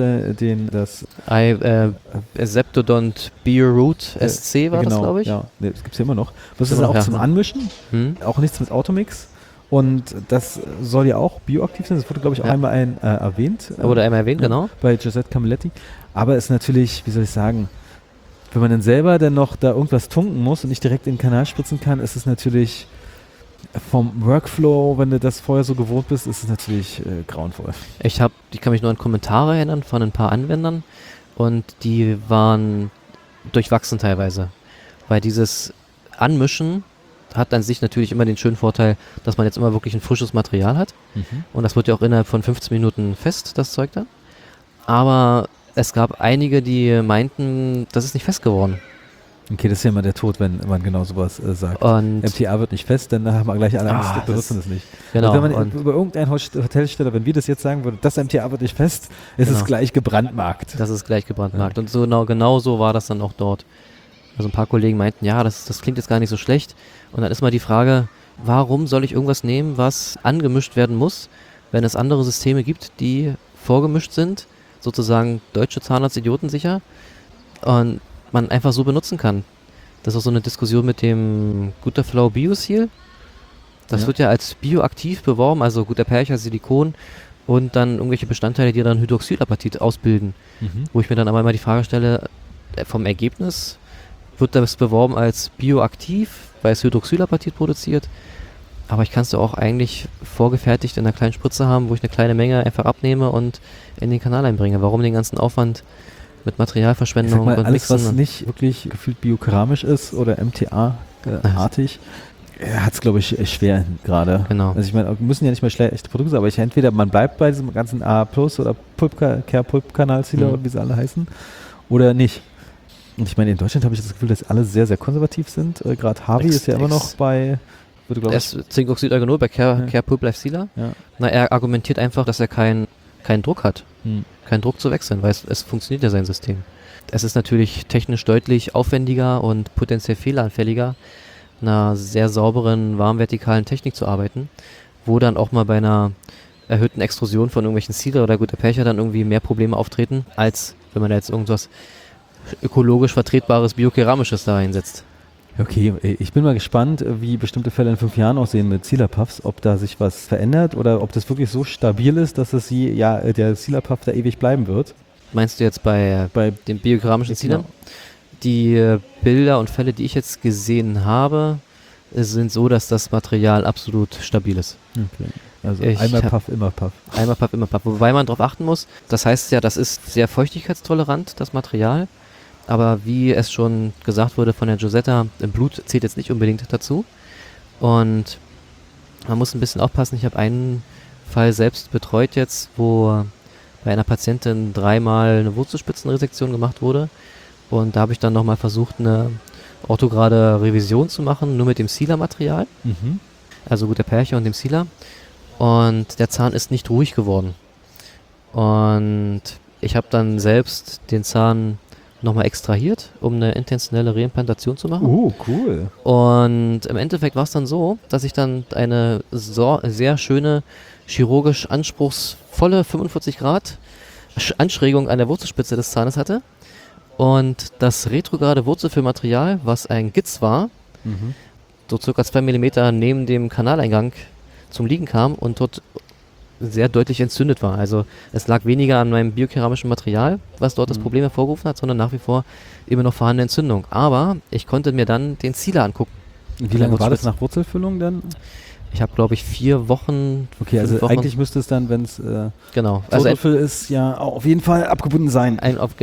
Septodont BioRoot SC war das, glaube ich. Ja, das gibt es ja immer noch. Das ist auch zum Anmischen, auch nichts mit Automix. Und das soll ja auch bioaktiv sein. Das wurde, glaube ich, auch einmal erwähnt. Wurde einmal erwähnt, genau. Bei Giuseppe Camilletti. Aber es ist natürlich, wie soll ich sagen, wenn man dann selber dann noch da irgendwas tunken muss und nicht direkt in den Kanal spritzen kann, ist es natürlich vom Workflow, wenn du das vorher so gewohnt bist, ist es natürlich grauenvoll. Ich kann mich nur an Kommentare erinnern von ein paar Anwendern und die waren durchwachsen teilweise. Weil dieses Anmischen hat an sich natürlich immer den schönen Vorteil, dass man jetzt immer wirklich ein frisches Material hat. Und das wird ja auch innerhalb von 15 Minuten fest, das Zeug da. Aber es gab einige, die meinten, das ist nicht fest geworden. Okay, das ist ja immer der Tod, wenn man genau sowas sagt. Und MTA wird nicht fest, dann haben wir gleich alle Angst, wir benutzen es nicht. Genau. Und wenn man über irgendeinen Hotelsteller, wenn wir das jetzt sagen würden, das MTA wird nicht fest, ist es gleich gebrandmarkt. Das ist gleich gebrandmarkt. Und so genau so war das dann auch dort. Also ein paar Kollegen meinten, ja, das klingt jetzt gar nicht so schlecht. Und dann ist mal die Frage, warum soll ich irgendwas nehmen, was angemischt werden muss, wenn es andere Systeme gibt, die vorgemischt sind, sozusagen deutsche Zahnarzt-Idioten sicher, und man einfach so benutzen kann. Das ist auch so eine Diskussion mit dem Gutterflow BioSeal. Das wird ja als bioaktiv beworben, also guter Percher, Silikon und dann irgendwelche Bestandteile, die dann Hydroxylapatit ausbilden. Wo ich mir dann aber immer die Frage stelle, vom Ergebnis wird das beworben als bioaktiv, weil es Hydroxylapatit produziert. Aber ich kann es doch auch eigentlich vorgefertigt in einer kleinen Spritze haben, wo ich eine kleine Menge einfach abnehme und in den Kanal einbringe. Warum den ganzen Aufwand mit Materialverschwendung und alles, Mixen was nicht wirklich gefühlt biokeramisch ist oder MTA-artig, hat es, glaube ich, schwer gerade. Genau. Also ich meine, müssen ja nicht mal schlechte Produkte sein, aber entweder man bleibt bei diesem ganzen A+ oder Pulp-Kanal-Sealer oder wie sie alle heißen, oder nicht. Und ich meine, in Deutschland habe ich das Gefühl, dass alle sehr, sehr konservativ sind. Gerade Harvey ist ja immer noch bei Zinkoxid-Eugenol bei Care Pulp Life Sealer. Ja. Na, er argumentiert einfach, dass er keinen Druck hat. Keinen Druck zu wechseln, weil es funktioniert ja sein System. Es ist natürlich technisch deutlich aufwendiger und potenziell fehleranfälliger, einer sehr sauberen, warmvertikalen Technik zu arbeiten, wo dann auch mal bei einer erhöhten Extrusion von irgendwelchen Sealer oder guter Percher dann irgendwie mehr Probleme auftreten, als wenn man da jetzt irgendwas ökologisch vertretbares Biokeramisches da einsetzt. Okay, ich bin mal gespannt, wie bestimmte Fälle in 5 Jahren aussehen mit Sealer-Puffs, ob da sich was verändert oder ob das wirklich so stabil ist, dass es der Sealer-Puff da ewig bleiben wird. Meinst du jetzt bei den biokeramischen Sealern? Genau. Die Bilder und Fälle, die ich jetzt gesehen habe, sind so, dass das Material absolut stabil ist. Okay. Also einmal Puff, immer Puff. Einmal Puff, immer Puff. Wobei man darauf achten muss, das heißt ja, das ist sehr feuchtigkeitstolerant, das Material. Aber wie es schon gesagt wurde von der Giuseppe, im Blut zählt jetzt nicht unbedingt dazu. Und man muss ein bisschen aufpassen. Ich habe einen Fall selbst betreut jetzt, wo bei einer Patientin 3-mal eine Wurzelspitzenresektion gemacht wurde. Und da habe ich dann nochmal versucht, eine orthograde Revision zu machen, nur mit dem Sealer-Material. Also guter Percher und dem Sealer. Und der Zahn ist nicht ruhig geworden. Und ich habe dann selbst den Zahn nochmal extrahiert, um eine intentionelle Reimplantation zu machen. Cool. Und im Endeffekt war es dann so, dass ich dann eine sehr schöne, chirurgisch anspruchsvolle 45 Grad Anschrägung an der Wurzelspitze des Zahnes hatte. Und das retrograde Wurzelfüllmaterial, was ein Gitz war, so circa 2 mm neben dem Kanaleingang zum Liegen kam und dort sehr deutlich entzündet war. Also es lag weniger an meinem biokeramischen Material, was dort das Problem hervorgerufen hat, sondern nach wie vor immer noch vorhandene Entzündung. Aber ich konnte mir dann den Zieler angucken. Wie lange war das nach Wurzelfüllung dann? Ich habe, glaube ich, 4 Wochen. Okay, also Wochen. eigentlich müsste es dann, wenn es genau. Wurzelfüll ist, ja auf jeden Fall abgebunden sein.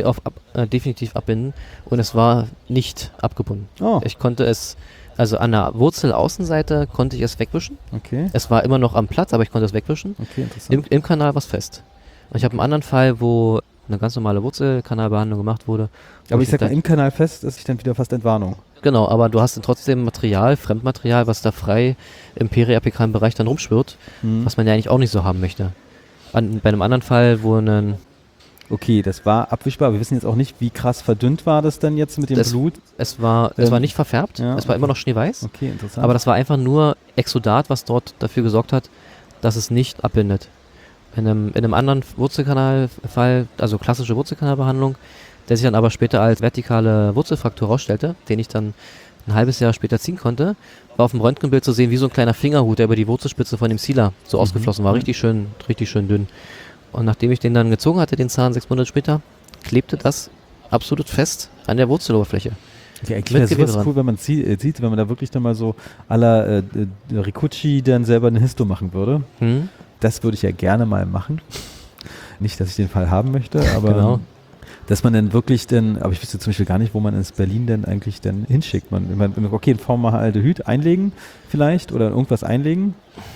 Definitiv abbinden. Und es war nicht abgebunden. Oh. Ich konnte es, also an der Wurzelaußenseite konnte ich es wegwischen. Okay. Es war immer noch am Platz, aber ich konnte es wegwischen. Okay, interessant. Im Kanal war es fest. Und ich habe einen anderen Fall, wo eine ganz normale Wurzelkanalbehandlung gemacht wurde. Aber ich sag mal, im Kanal fest ist dann wieder fast Entwarnung. Genau, aber du hast dann trotzdem Material, Fremdmaterial, was da frei im periapikalen Bereich dann rumschwirrt, was man ja eigentlich auch nicht so haben möchte. Bei einem anderen Fall, wo ein... Okay, das war abwischbar. Wir wissen jetzt auch nicht, wie krass verdünnt war das dann jetzt mit dem Blut. Es war nicht verfärbt, ja, es war immer noch schneeweiß. Okay, interessant. Aber das war einfach nur Exudat, was dort dafür gesorgt hat, dass es nicht abbindet. In einem anderen Wurzelkanalfall, also klassische Wurzelkanalbehandlung, der sich dann aber später als vertikale Wurzelfraktur herausstellte, den ich dann ein halbes Jahr später ziehen konnte, war auf dem Röntgenbild zu sehen wie so ein kleiner Fingerhut, der über die Wurzelspitze von dem Sealer so ausgeflossen war. Richtig schön dünn. Und nachdem ich den dann gezogen hatte, den Zahn 6 Monate später, klebte das absolut fest an der Wurzeloberfläche. Okay, eigentlich wäre sowas cool, wenn man sieht, wenn man da wirklich dann mal so à la Rikuchi dann selber eine Histo machen würde. Das würde ich ja gerne mal machen. Nicht, dass ich den Fall haben möchte, aber genau. Dass man dann wirklich aber ich wüsste zum Beispiel gar nicht, wo man ins Berlin denn eigentlich dann hinschickt. Okay, ein Formaldehyd einlegen vielleicht oder irgendwas einlegen.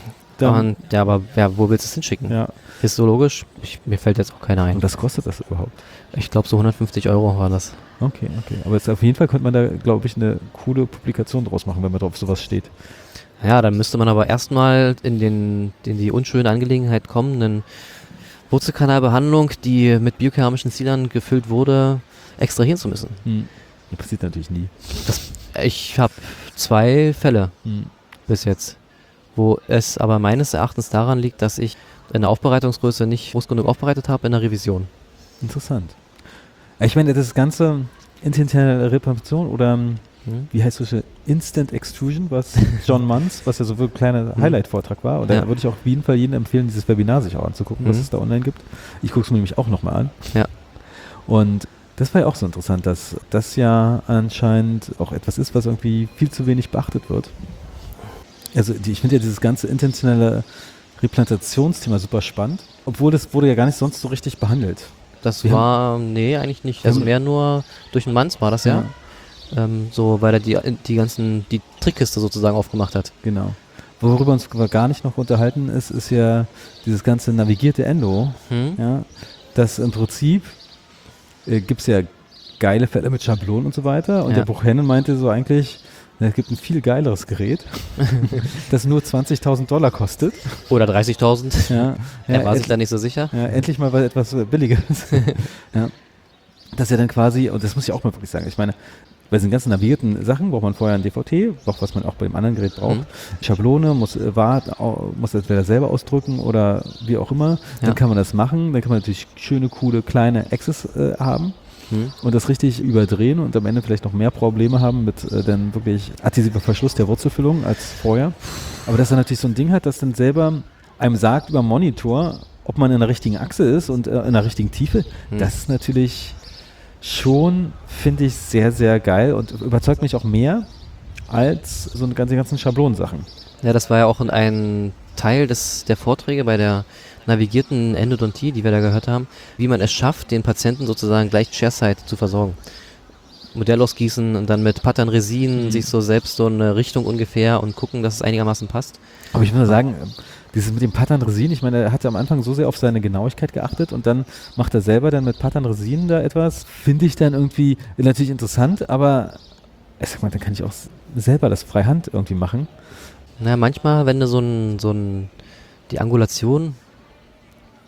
Dann aber wo willst du es hinschicken? Ja. Histologisch, mir fällt jetzt auch keiner ein. Und was kostet das überhaupt? Ich glaube so 150 € war das. Okay. Aber jetzt auf jeden Fall könnte man da, glaube ich, eine coole Publikation draus machen, wenn man drauf sowas steht. Ja, dann müsste man aber erstmal in die unschöne Angelegenheit kommen, eine Wurzelkanalbehandlung, die mit biokeramischen Sealern gefüllt wurde, extrahieren zu müssen. Das passiert natürlich nie. Ich habe 2 Fälle bis jetzt, wo es aber meines Erachtens daran liegt, dass ich in der Aufbereitungsgröße nicht groß genug aufbereitet habe in der Revision. Interessant. Ich meine, das ganze intentionelle Reparation oder wie heißt das? Instant Extrusion, was John Munz, was ja so ein kleiner Highlight-Vortrag war. Und da würde ich auch auf jeden Fall jedem empfehlen, dieses Webinar sich auch anzugucken, was es da online gibt. Ich gucke es mir nämlich auch nochmal an. Ja. Und das war ja auch so interessant, dass das ja anscheinend auch etwas ist, was irgendwie viel zu wenig beachtet wird. Also ich finde ja dieses ganze intentionelle Replantationsthema super spannend, obwohl das wurde ja gar nicht sonst so richtig behandelt. Nee, eigentlich nicht. Also mehr nur durch den Manz war das ja. So, weil er die Trickkiste sozusagen aufgemacht hat. Genau. Worüber uns gar nicht noch unterhalten ist ja dieses ganze navigierte Endo. Ja, das im Prinzip gibt es ja geile Fälle mit Schablonen und so weiter. Und der Buchanan meinte so eigentlich, es gibt ein viel geileres Gerät, das nur $20.000 kostet. Oder 30.000. Ja, er war sich da nicht so sicher. Ja, endlich mal was etwas Billigeres. Ja. Das ist ja dann quasi, und das muss ich auch mal wirklich sagen, ich meine, bei diesen ganzen navigierten Sachen braucht man vorher ein DVT, was man auch bei dem anderen Gerät braucht. Schablone muss das entweder selber ausdrücken oder wie auch immer. Dann kann man das machen. Dann kann man natürlich schöne, coole, kleine Access haben und das richtig überdrehen und am Ende vielleicht noch mehr Probleme haben mit dann wirklich adhesiver Verschluss der Wurzelfüllung als vorher. Aber dass er natürlich so ein Ding hat, das dann selber einem sagt über Monitor, ob man in der richtigen Achse ist und in der richtigen Tiefe, das ist natürlich schon, finde ich, sehr, sehr geil und überzeugt mich auch mehr als so eine ganzen Schablonensachen. Ja, das war ja auch ein Teil der Vorträge bei der navigierten Endodontie, die wir da gehört haben, wie man es schafft, den Patienten sozusagen gleich chairside zu versorgen. Modell ausgießen und dann mit Pattern-Resin sich so selbst so eine Richtung ungefähr und gucken, dass es einigermaßen passt. Aber ich muss sagen, dieses mit dem Pattern-Resin, ich meine, er hat am Anfang so sehr auf seine Genauigkeit geachtet und dann macht er selber dann mit Pattern-Resin da etwas. Finde ich dann irgendwie natürlich interessant, aber ich sag mal, dann kann ich auch selber das freihand irgendwie machen. Na, manchmal, wenn du die Angulation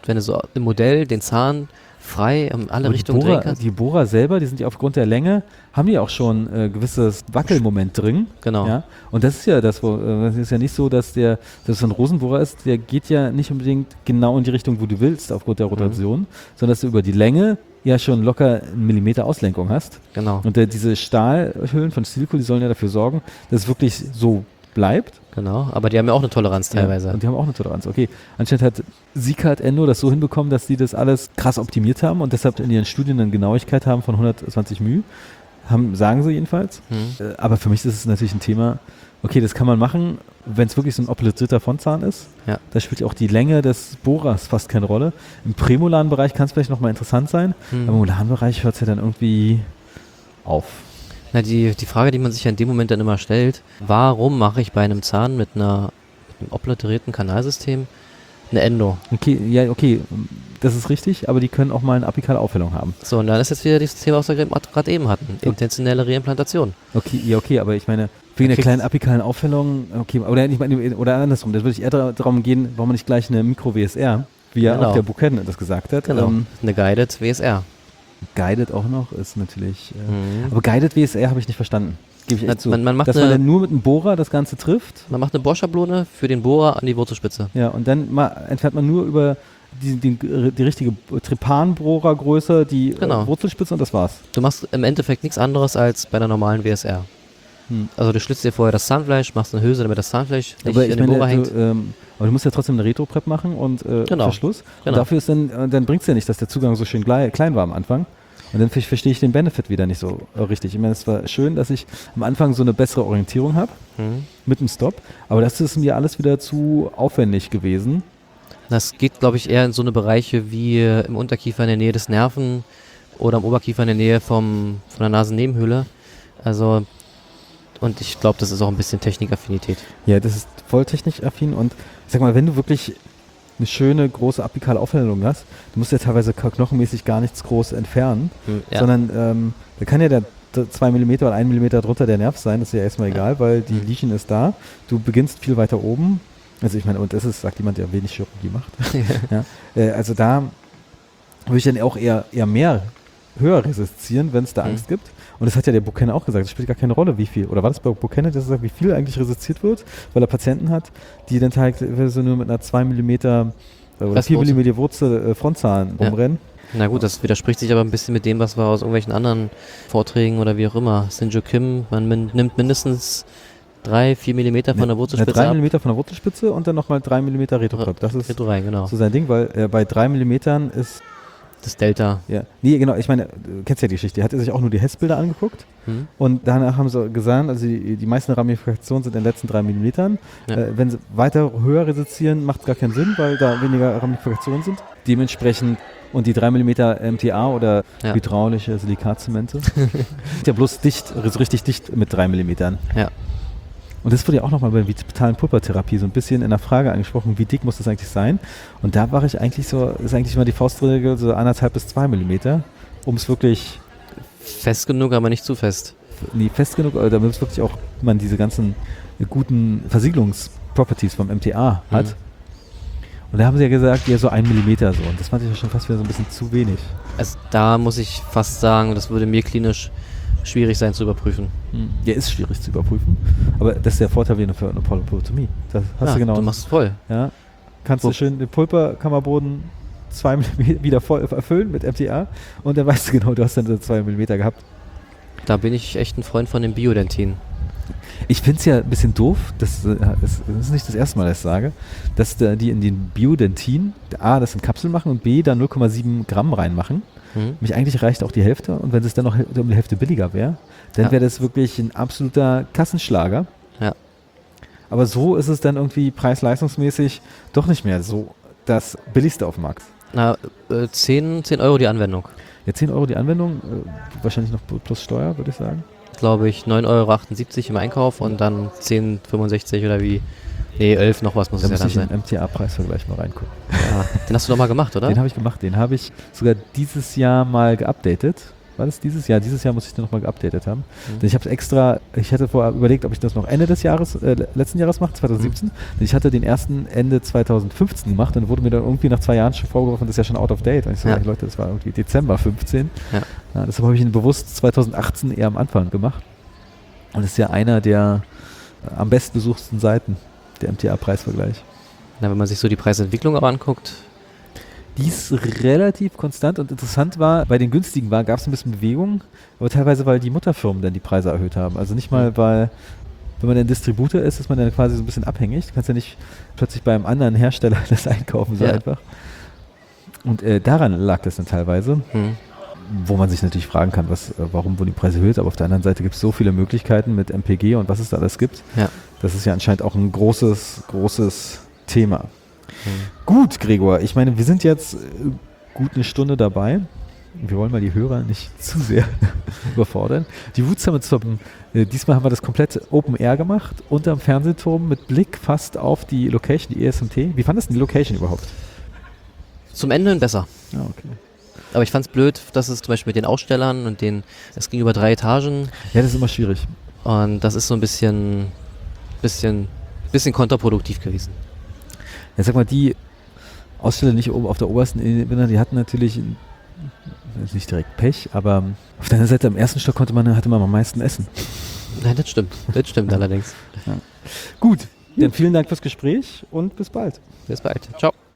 wenn du so im Modell den Zahn frei in alle Richtungen drehen kannst. Die Bohrer selber, die sind ja aufgrund der Länge, haben die auch schon gewisses Wackelmoment drin. Genau. Ja? Und das ist ja das ist ja nicht so, dass so ein Rosenbohrer ist, der geht ja nicht unbedingt genau in die Richtung, wo du willst, aufgrund der Rotation, sondern dass du über die Länge ja schon locker 1 Millimeter Auslenkung hast. Genau. Und diese Stahlhüllen von Stilco, die sollen ja dafür sorgen, dass es wirklich so bleibt. Genau, aber die haben ja auch eine Toleranz teilweise. Ja, und die haben auch eine Toleranz, okay. Anscheinend hat Sieghart Endo das so hinbekommen, dass die das alles krass optimiert haben und deshalb in ihren Studien eine Genauigkeit haben von 120 μ. Sagen sie jedenfalls. Aber für mich ist es natürlich ein Thema, okay, das kann man machen, wenn es wirklich so ein obliterierter Frontzahn ist. Ja. Da spielt auch die Länge des Bohrers fast keine Rolle. Im prämolaren Bereich kann es vielleicht nochmal interessant sein, aber im molaren Bereich hört es ja dann irgendwie auf. Na, die Frage, die man sich ja in dem Moment dann immer stellt, warum mache ich bei einem Zahn mit einem obliterierten Kanalsystem eine Endo? Okay, das ist richtig, aber die können auch mal eine apikale Aufhellung haben. So, und dann ist jetzt wieder dieses Thema, was wir gerade eben hatten, intentionelle Reimplantation. Okay, aber ich meine, wegen der kleinen apikalen Aufhellung, okay, oder andersrum, da würde ich eher darum gehen, warum man nicht gleich eine Mikro-WSR, wie ja auch der Buchanan das gesagt hat. Genau, eine Guided WSR. Guided auch noch ist natürlich, aber Guided WSR habe ich nicht verstanden. Gebe ich echt zu. Man macht dass man dann nur mit einem Bohrer das Ganze trifft. Man macht eine Bohrschablone für den Bohrer an die Wurzelspitze. Ja, und dann entfernt man nur über die richtige Trepanbohrergröße die Wurzelspitze und das war's. Du machst im Endeffekt nichts anderes als bei einer normalen WSR. Also du schlitzt dir vorher das Zahnfleisch, machst eine Hülse, damit das Zahnfleisch nicht in den Bohrer hängt. Aber du musst ja trotzdem eine Retro-Prep machen und Verschluss. Genau. Und dafür ist dann bringt es ja nicht, dass der Zugang so schön klein war am Anfang. Und dann verstehe ich den Benefit wieder nicht so richtig. Ich meine, es war schön, dass ich am Anfang so eine bessere Orientierung habe mit dem Stop, aber das ist mir alles wieder zu aufwendig gewesen. Das geht, glaube ich, eher in so eine Bereiche wie im Unterkiefer in der Nähe des Nerven oder im Oberkiefer in der Nähe von der Nasennebenhöhle. Also, und ich glaube, das ist auch ein bisschen Technikaffinität. Ja, das ist voll technikaffin und ich sag mal, wenn du wirklich eine schöne, große apikale Aufhellung hast, du musst ja teilweise knochenmäßig gar nichts groß entfernen, sondern da kann ja der 2 mm oder 1 mm drunter der Nerv sein, das ist ja erstmal egal, weil die Lesion ist da, du beginnst viel weiter oben, also ich meine, und das ist, sagt jemand, der wenig Chirurgie macht, also da würde ich dann auch eher höher resistieren, wenn es da Angst gibt. Und das hat ja der Buchanan auch gesagt, es spielt gar keine Rolle, wie viel. Oder war das bei Buchanan, dass er sagt, wie viel eigentlich resistiert wird, weil er Patienten hat, die dann teilweise nur mit einer 2 mm oder 4 mm Wurzel Frontzahn rumrennen. Na gut, das widerspricht sich aber ein bisschen mit dem, was wir aus irgendwelchen anderen Vorträgen oder wie auch immer. Sinjo Kim, man nimmt mindestens 3-4 mm von der Wurzelspitze 3 mm von der Wurzelspitze und dann nochmal 3 mm Retro-Prep. Das ist genau. So sein Ding, weil bei 3 mm ist das Delta. Ja, nee, genau, ich meine, du kennst ja die Geschichte, hat er sich auch nur die Hessbilder angeguckt und danach haben sie gesagt, also die meisten Ramifikationen sind in den letzten 3 mm. Wenn sie weiter höher resistieren, macht es gar keinen Sinn, weil da weniger Ramifikationen sind. Dementsprechend, und die 3 mm MTA oder hydraulische Silikatzemente sind ja bloß richtig dicht mit 3 mm. Ja. Und das wurde ja auch nochmal bei der vitalen Pulpertherapie so ein bisschen in der Frage angesprochen, wie dick muss das eigentlich sein? Und da war ich eigentlich ist eigentlich immer die Faustregel so 1,5 bis 2 mm, um es wirklich fest genug, aber nicht zu fest. Nee, fest genug, damit es wirklich auch man diese ganzen guten Versiegelungsproperties vom MTA hat. Und da haben sie ja gesagt, ja so 1 mm so. Und das fand ich ja schon fast wieder so ein bisschen zu wenig. Also da muss ich fast sagen, das würde mir klinisch schwierig sein zu überprüfen. Ja, ist schwierig zu überprüfen. Aber das ist der Vorteil wie für eine Pulpotomie. Das hast du genau. Du machst es voll. Ja. Kannst du schön den Pulperkammerboden 2 mm wieder voll erfüllen mit MTA und dann weißt du genau, du hast dann so 2 mm gehabt. Da bin ich echt ein Freund von dem Biodentin. Ich finde es ja ein bisschen doof, das ist nicht das erste Mal, dass ich sage, dass die in den Biodentin A, das in Kapseln machen und B, da 0,7 Gramm reinmachen. Mich eigentlich reicht auch die Hälfte und wenn es dann noch um die Hälfte billiger wäre, dann wäre das wirklich ein absoluter Kassenschlager. Ja. Aber so ist es dann irgendwie preis-leistungsmäßig doch nicht mehr so das billigste auf dem Markt. Na, 10 Euro die Anwendung. Ja, 10 Euro die Anwendung, wahrscheinlich noch plus Steuer, würde ich sagen. Glaube ich, 9,78 Euro im Einkauf und dann 10,65 oder wie. Nee, 11 noch was muss es ja dann sein. Da muss ich in den MTA-Preisvergleich mal reingucken. Ja, den hast du doch mal gemacht, oder? Den habe ich gemacht. Den habe ich sogar dieses Jahr mal geupdatet. War das dieses Jahr? Dieses Jahr muss ich den nochmal geupdatet haben. Denn ich hatte vorher überlegt, ob ich das noch Ende des Jahres, letzten Jahres mache, 2017. Denn ich hatte den ersten Ende 2015 gemacht und wurde mir dann irgendwie nach 2 Jahren schon vorgeworfen, das ist ja schon out of date. Und ich so, Leute, das war irgendwie Dezember 15. Ja, deshalb habe ich ihn bewusst 2018 eher am Anfang gemacht. Und das ist ja einer der am bestbesuchten Seiten, der MTA-Preisvergleich. Na, wenn man sich so die Preisentwicklung auch anguckt. Die ist relativ konstant und interessant war, bei den günstigen Waren gab es ein bisschen Bewegung, aber teilweise, weil die Mutterfirmen dann die Preise erhöht haben. Also nicht mal, weil, wenn man ein Distributor ist man dann quasi so ein bisschen abhängig. Du kannst ja nicht plötzlich bei einem anderen Hersteller das einkaufen, so einfach. Und daran lag das dann teilweise, wo man sich natürlich fragen kann, warum wurden die Preise erhöht, aber auf der anderen Seite gibt es so viele Möglichkeiten mit MPG und was es da alles gibt. Ja. Das ist ja anscheinend auch ein großes Thema. Gut, Gregor, ich meine, wir sind jetzt gut eine Stunde dabei. Wir wollen mal die Hörer nicht zu sehr überfordern. Die Wood Summit, diesmal haben wir das komplett Open Air gemacht, unterm Fernsehturm mit Blick fast auf die Location, die ESMT. Wie fandest du die Location überhaupt? Zum Ende hin besser. Ja, okay. Aber ich fand es blöd, dass es zum Beispiel mit den Ausstellern und es ging über 3 Etagen. Ja, das ist immer schwierig. Und das ist so ein bisschen kontraproduktiv gewesen. Ja, sag mal, die Aussteller nicht oben auf der obersten Ebene, die hatten natürlich nicht direkt Pech, aber auf der anderen Seite am ersten Stock hatte man am meisten Essen. Nein, das stimmt. Das stimmt allerdings. Ja. Gut, dann vielen Dank fürs Gespräch und bis bald. Bis bald. Ciao.